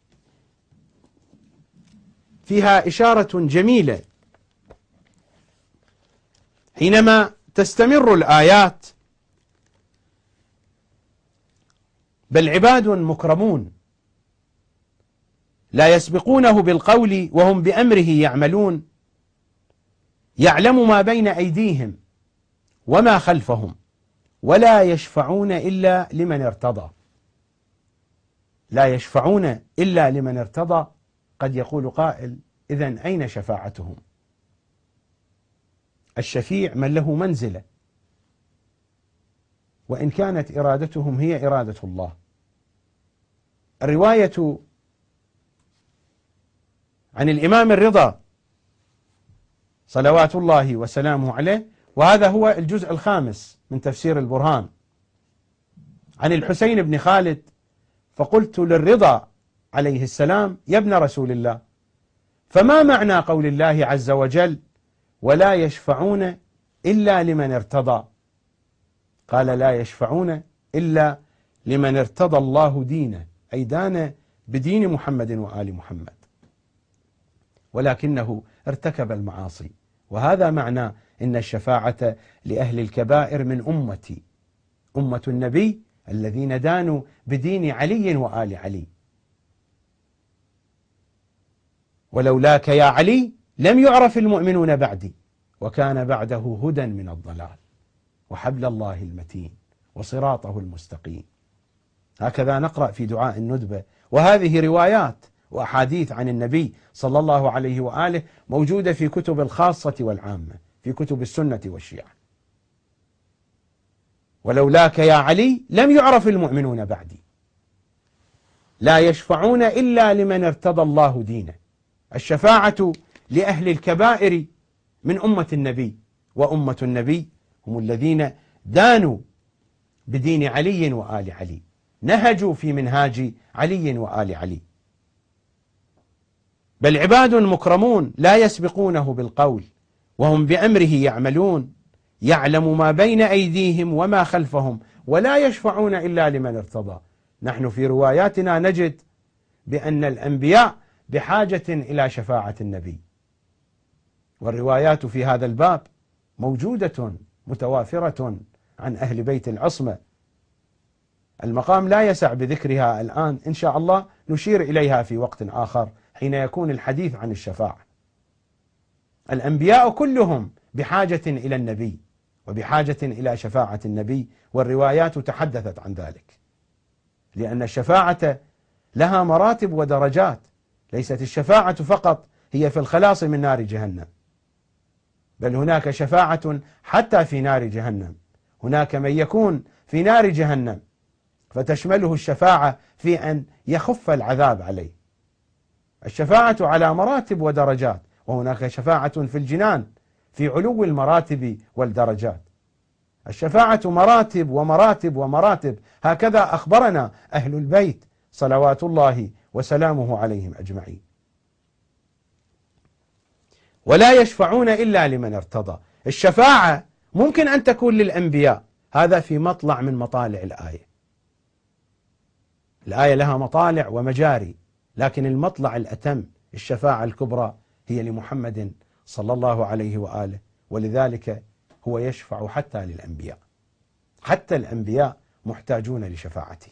فيها إشارة جميلة حينما تستمر الآيات: بل عباد مكرمون لا يسبقونه بالقول وهم بأمره يعملون، يعلم ما بين أيديهم وما خلفهم ولا يشفعون إلا لمن ارتضى. لا يشفعون إلا لمن ارتضى. قد يقول قائل: إذن أين شفاعتهم؟ الشفيع من له منزلة، وإن كانت إرادتهم هي إرادة الله. الرواية عن الإمام الرضا صلوات الله وسلامه عليه، وهذا هو الجزء الخامس من تفسير البرهان، عن الحسين بن خالد: فقلت للرضا عليه السلام: يا ابن رسول الله، فما معنى قول الله عز وجل: ولا يشفعون إلا لمن ارتضى؟ قال: لا يشفعون إلا لمن ارتضى الله دينه، أي دان بدين محمد وآل محمد، ولكنه ارتكب المعاصي. وهذا معنى إن الشفاعة لأهل الكبائر من أمتي، أمة النبي الذين دانوا بدين علي وآل علي. ولولاك يا علي لم يعرف المؤمنون بعدي، وكان بعده هدى من الضلال وحبل الله المتين وصراطه المستقيم. هكذا نقرأ في دعاء الندبة. وهذه روايات وأحاديث عن النبي صلى الله عليه وآله موجودة في كتب الخاصة والعامة، في كتب السنة والشيعة. ولولاك يا علي لم يعرف المؤمنون بعدي، لا يشفعون إلا لمن ارتضى الله دينه. الشفاعة لأهل الكبائر من أمة النبي، وأمة النبي هم الذين دانوا بدين علي وآل علي، نهجوا في منهاج علي وآل علي. بل عباد مكرمون لا يسبقونه بالقول وهم بأمره يعملون، يعلم ما بين أيديهم وما خلفهم ولا يشفعون إلا لمن ارتضى. نحن في رواياتنا نجد بأن الأنبياء بحاجة إلى شفاعة النبي، والروايات في هذا الباب موجودة متوافرة عن أهل بيت العصمة. المقام لا يسع بذكرها الآن، إن شاء الله نشير إليها في وقت آخر حين يكون الحديث عن الشفاعة. الأنبياء كلهم بحاجة إلى النبي وبحاجة إلى شفاعة النبي، والروايات تحدثت عن ذلك، لأن الشفاعة لها مراتب ودرجات، ليست الشفاعة فقط هي في الخلاص من نار جهنم، بل هناك شفاعة حتى في نار جهنم. هناك من يكون في نار جهنم فتشمله الشفاعة في أن يخف العذاب عليه. الشفاعة على مراتب ودرجات، وهناك شفاعة في الجنان في علو المراتب والدرجات. الشفاعة مراتب ومراتب ومراتب، هكذا أخبرنا أهل البيت صلوات الله وسلامه عليهم أجمعين. ولا يشفعون إلا لمن ارتضى. الشفاعة ممكن أن تكون للأنبياء، هذا في مطلع من مطالع الآية. الآية لها مطالع ومجاري، لكن المطلع الأتم الشفاعة الكبرى هي لمحمد صلى الله عليه وآله، ولذلك هو يشفع حتى للأنبياء، حتى الأنبياء محتاجون لشفاعته.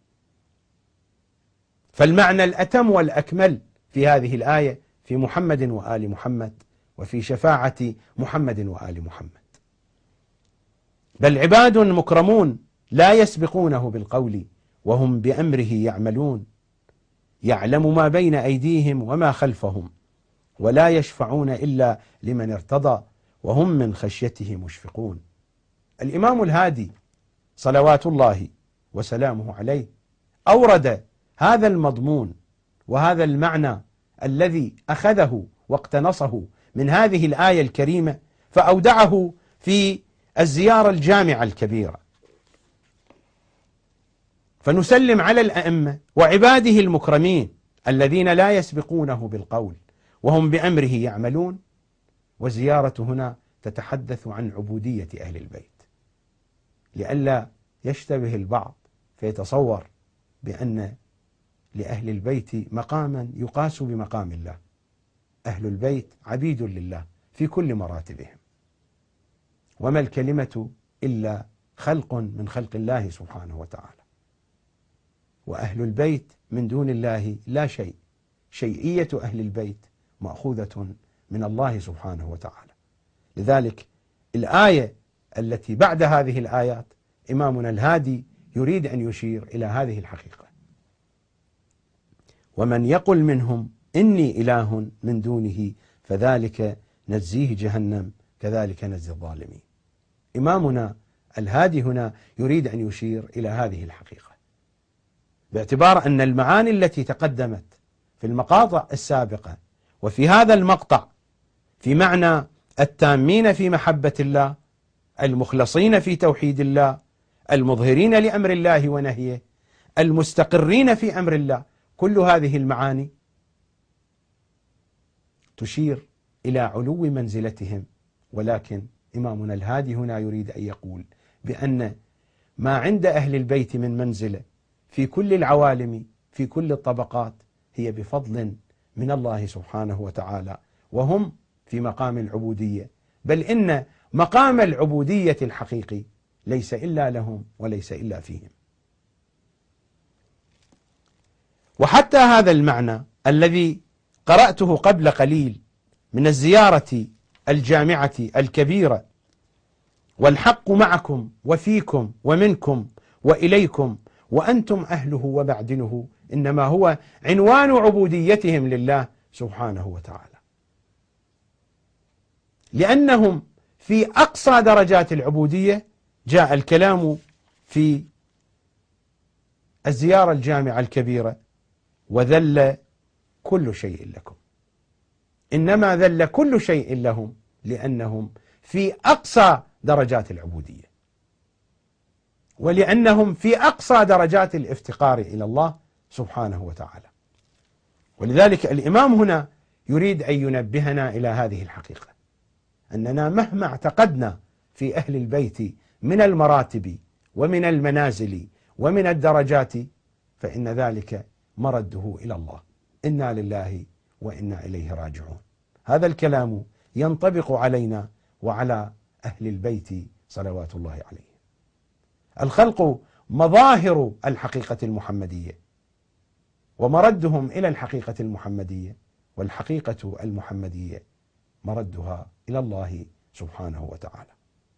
فالمعنى الأتم والأكمل في هذه الآية في محمد وآل محمد، وفي شفاعة محمد وآل محمد. بل عباد مكرمون لا يسبقونه بالقول وهم بأمره يعملون، يعلم ما بين أيديهم وما خلفهم، ولا يشفعون إلا لمن ارتضى وهم من خشيته مشفقون. الإمام الهادي صلوات الله وسلامه عليه أورد هذا المضمون وهذا المعنى الذي أخذه واقتنصه من هذه الآية الكريمة، فأودعه في الزيارة الجامعة الكبيرة. فنسلم على الأئمة وعباده المكرمين الذين لا يسبقونه بالقول وهم بأمره يعملون. وزيارة هنا تتحدث عن عبودية أهل البيت، لئلا يشتبه البعض فيتصور بأن لأهل البيت مقاما يقاس بمقام الله. أهل البيت عبيد لله في كل مراتبهم، وما الكلمة إلا خلق من خلق الله سبحانه وتعالى، وأهل البيت من دون الله لا شيء. شيئية أهل البيت مأخوذة من الله سبحانه وتعالى. لذلك الآية التي بعد هذه الآيات إمامنا الهادي يريد أن يشير إلى هذه الحقيقة: ومن يقل منهم إني إله من دونه فذلك نجزيه جهنم كذلك نجزي الظالمين. إمامنا الهادي هنا يريد أن يشير إلى هذه الحقيقة، باعتبار أن المعاني التي تقدمت في المقاطع السابقة وفي هذا المقطع في معنى التامين في محبة الله، المخلصين في توحيد الله، المظهرين لأمر الله ونهيه، المستقرين في أمر الله، كل هذه المعاني تشير إلى علو منزلتهم. ولكن إمامنا الهادي هنا يريد أن يقول بأن ما عند أهل البيت من منزلة في كل العوالم في كل الطبقات هي بفضل من الله سبحانه وتعالى، وهم في مقام العبودية، بل إن مقام العبودية الحقيقي ليس إلا لهم وليس إلا فيهم. وحتى هذا المعنى الذي قرأته قبل قليل من الزيارة الجامعة الكبيرة، والحق معكم وفيكم ومنكم وإليكم وأنتم أهله ومعدنه، إنما هو عنوان عبوديتهم لله سبحانه وتعالى، لأنهم في أقصى درجات العبودية. جاء الكلام في الزيارة الجامعة الكبيرة: وذل كل شيء لكم. إنما ذل كل شيء لهم لأنهم في أقصى درجات العبودية، ولأنهم في أقصى درجات الافتقار إلى الله سبحانه وتعالى. ولذلك الإمام هنا يريد أن ينبهنا إلى هذه الحقيقة، أننا مهما اعتقدنا في أهل البيت من المراتب ومن المنازل ومن الدرجات فإن ذلك مرده إلى الله. إنا لله وإنا إليه راجعون. هذا الكلام ينطبق علينا وعلى أهل البيت صلوات الله عليه. الخلق مظاهر الحقيقة المحمدية، ومردهم إلى الحقيقة المحمدية، والحقيقة المحمدية مردها إلى الله سبحانه وتعالى.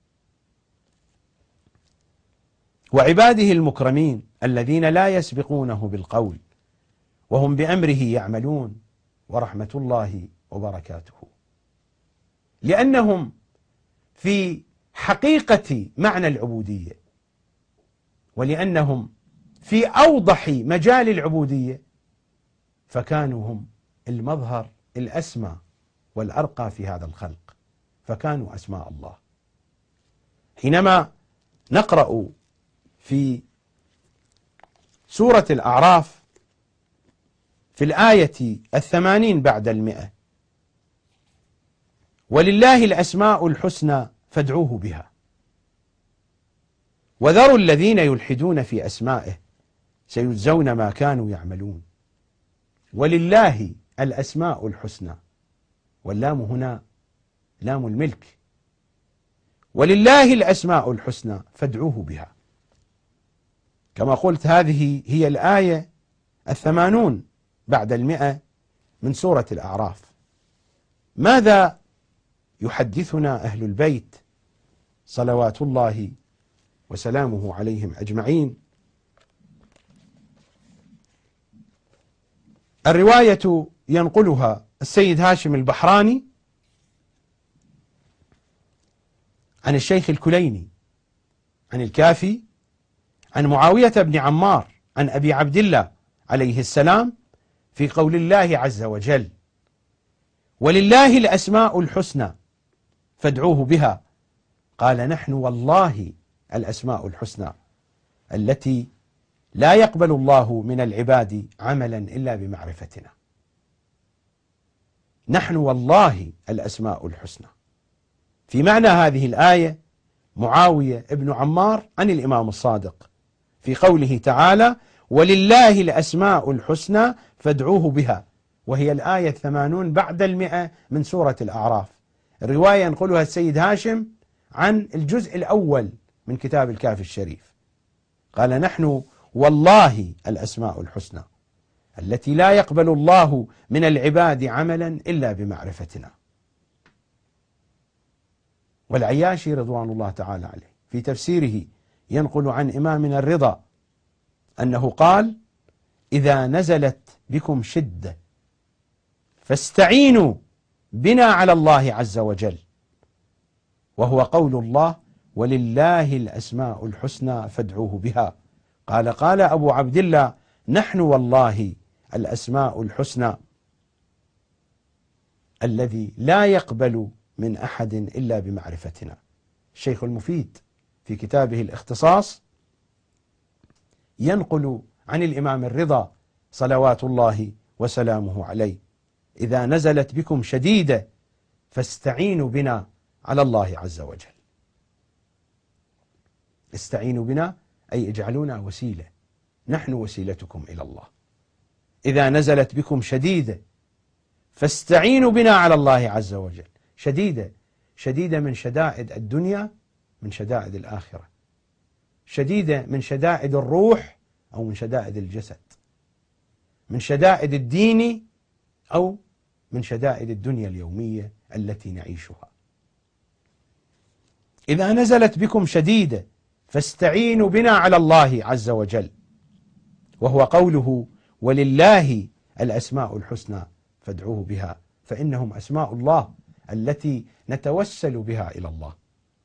وعباده المكرمين الذين لا يسبقونه بالقول وهم بأمره يعملون ورحمة الله وبركاته، لأنهم في حقيقة معنى العبودية، ولأنهم في أوضح مجال العبودية، فكانوا هم المظهر الأسمى والأرقى في هذا الخلق، فكانوا أسماء الله. حينما نقرأ في سورة الأعراف في الآية الثمانين بعد المئة: ولله الأسماء الحسنى فادعوه بها وذروا الذين يلحدون في أسمائه سيجزون ما كانوا يعملون. ولله الأسماء الحسنى، واللام هنا لام الملك، ولله الأسماء الحسنى فادعوه بها. كما قلت هذه هي الآية الثمانون بعد المئة من سورة الأعراف. ماذا يحدثنا أهل البيت صلوات الله وسلامه عليهم أجمعين؟ الرواية ينقلها السيد هاشم البحراني عن الشيخ الكليني عن الكافي عن معاوية بن عمار عن أبي عبد الله عليه السلام في قول الله عز وجل: ولله الأسماء الحسنى فادعوه بها. قال: نحن والله الأسماء الحسنى التي لا يقبل الله من العباد عملا إلا بمعرفتنا. نحن والله الأسماء الحسنى. في معنى هذه الآية معاوية ابن عمار عن الإمام الصادق في قوله تعالى: ولله الأسماء الحسنى فادعوه بها، وهي الآية الثمانون بعد المئة من سورة الأعراف. الرواية ينقلها السيد هاشم عن الجزء الأول من كتاب الكافي الشريف. قال: نحن والله الأسماء الحسنى التي لا يقبل الله من العباد عملا إلا بمعرفتنا. والعياشي رضوان الله تعالى عليه في تفسيره ينقل عن إمامنا الرضا أنه قال: إذا نزلت بكم شدة فاستعينوا بنا على الله عز وجل، وهو قول الله: ولله الأسماء الحسنى فادعوه بها. قال قال أبو عبد الله: نحن والله الأسماء الحسنى الذي لا يقبل من أحد إلا بمعرفتنا. الشيخ المفيد في كتابه الاختصاص ينقل عن الإمام الرضا صلوات الله وسلامه عليه: إذا نزلت بكم شديدة فاستعينوا بنا على الله عز وجل. استعينوا بنا أي اجعلونا وسيلة، نحن وسيلتكم إلى الله. إذا نزلت بكم شديدة فاستعينوا بنا على الله عز وجل. شديدة، شديدة من شدائد الدنيا، من شدائد الآخرة، شديدة من شدائد الروح أو من شدائد الجسد، من شدائد الدين أو من شدائد الدنيا اليومية التي نعيشها. إذا نزلت بكم شديدة فاستعينوا بنا على الله عز وجل، وهو قوله: ولله الأسماء الحسنى فادعوه بها، فإنهم أسماء الله التي نتوسل بها إلى الله.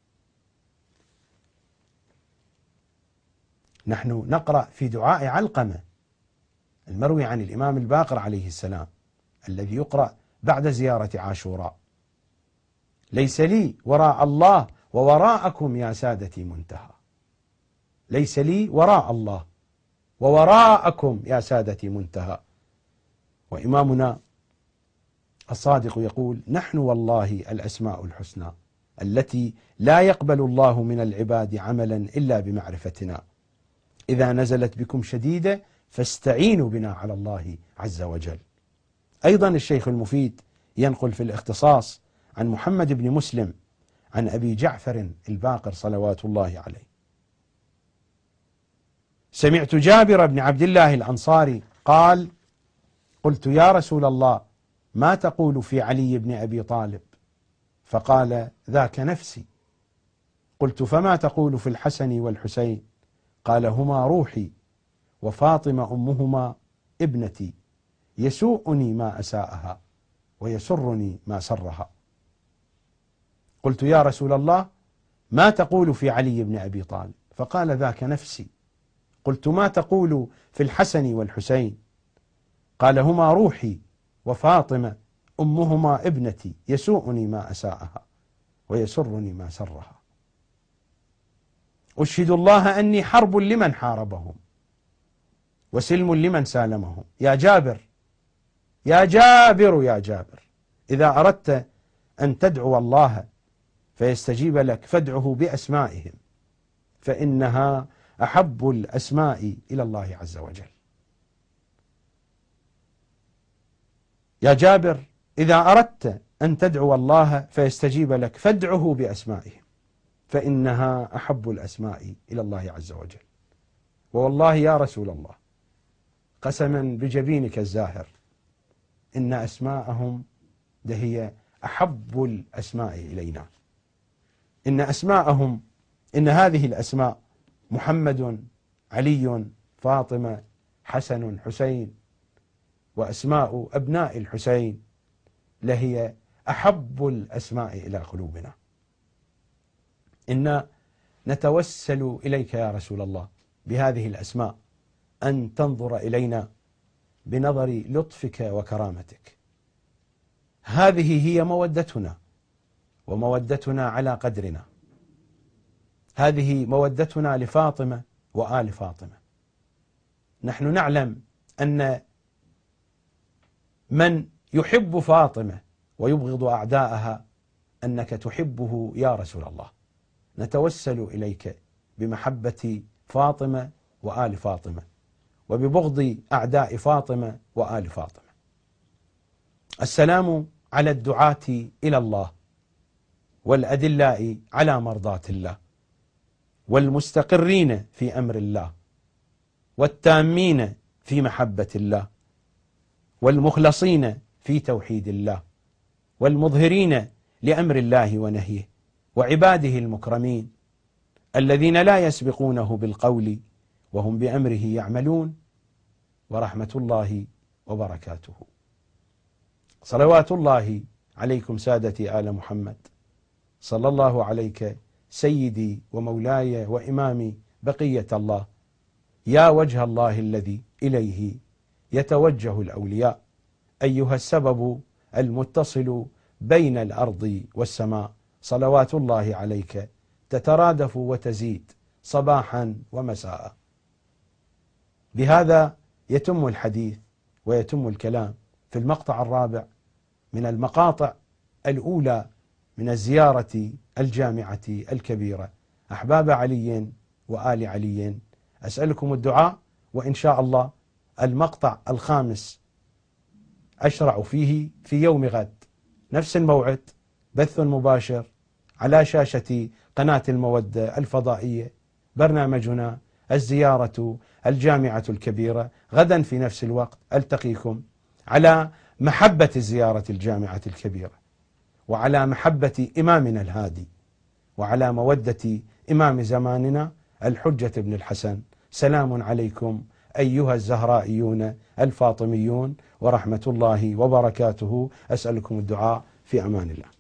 نحن نقرأ في دعاء علقمة المروي عن الإمام الباقر عليه السلام الذي يقرأ بعد زيارة عاشوراء: ليس لي وراء الله ووراءكم يا سادتي منتهى. ليس لي وراء الله ووراءكم يا سادتي منتهى. وإمامنا الصادق يقول: نحن والله الأسماء الحسنى التي لا يقبل الله من العباد عملا إلا بمعرفتنا. إذا نزلت بكم شديدة فاستعينوا بنا على الله عز وجل. أيضا الشيخ المفيد ينقل في الاختصاص عن محمد بن مسلم عن أبي جعفر الباقر صلوات الله عليه: سمعت جابر بن عبد الله الأنصاري قال: قلت يا رسول الله ما تقول في علي بن أبي طالب فقال: ذاك نفسي. قلت: فما تقول في الحسن والحسين؟ قال: هما روحي وفاطمة أمهما ابنتي، يسوءني ما أساءها ويسرني ما سرها. قلت: يا رسول الله، ما تقول في علي بن أبي طالب؟ فقال: ذاك نفسي. قلت: ما تقول في الحسن والحسين؟ قال: هما روحي وفاطمة أمهما ابنتي، يسوءني ما أساءها ويسرني ما سرها. أشهد الله أني حرب لمن حاربهم وسلم لمن سالمهم. يا جابر يا جابر يا جابر، إذا أردت أن تدعو الله فيستجيب لك فادعه بأسمائهم، فإنها أحب الأسماء إلى الله عز وجل. يا جابر، إذا أردت أن تدعو الله فيستجيب لك فادعه بأسمائهم، فإنها أحب الأسماء إلى الله عز وجل. ووالله يا رسول الله، قسما بجبينك الزاهر، إن أسماءهم لهي أحب الأسماء إلينا. إن أسماءهم، إن هذه الأسماء محمد، علي، فاطمة، حسن، حسين، وأسماء أبناء الحسين لهي أحب الأسماء إلى قلوبنا. إن نتوسل إليك يا رسول الله بهذه الأسماء أن تنظر إلينا بنظر لطفك وكرامتك. هذه هي مودتنا، ومودتنا على قدرنا. هذه مودتنا لفاطمة وآل فاطمة. نحن نعلم أن من يحب فاطمة ويبغض أعداءها أنك تحبه يا رسول الله. نتوسل إليك بمحبة فاطمة وآل فاطمة، وببغض أعداء فاطمة وآل فاطمة. السلام على الدعاة إلى الله، والأدلاء على مرضاة الله، والمستقرين في أمر الله، والتامين في محبة الله، والمخلصين في توحيد الله، والمظهرين لأمر الله ونهيه، وعباده المكرمين الذين لا يسبقونه بالقول وهم بأمره يعملون، ورحمة الله وبركاته. صلوات الله عليكم سادتي آل محمد. صلى الله عليك سيدي ومولاي وإمامي بقية الله، يا وجه الله الذي إليه يتوجه الأولياء، أيها السبب المتصل بين الأرض والسماء. صلوات الله عليك تترادف وتزيد صباحا ومساء. بهذا يتم الحديث ويتم الكلام في المقطع الرابع من المقاطع الأولى من الزيارة الجامعة الكبيرة. أحباب علي وآل علي، أسألكم الدعاء، وإن شاء الله المقطع الخامس أشرع فيه في يوم غد، نفس الموعد، بث مباشر على شاشة قناة المودة الفضائية، برنامجنا الزيارة الجامعة الكبيرة. غدا في نفس الوقت ألتقيكم على محبة الزيارة الجامعة الكبيرة، وعلى محبة إمامنا الهادي، وعلى مودة إمام زماننا الحجة بن الحسن. سلام عليكم أيها الزهرائيون الفاطميون، ورحمة الله وبركاته. أسألكم الدعاء، في أمان الله.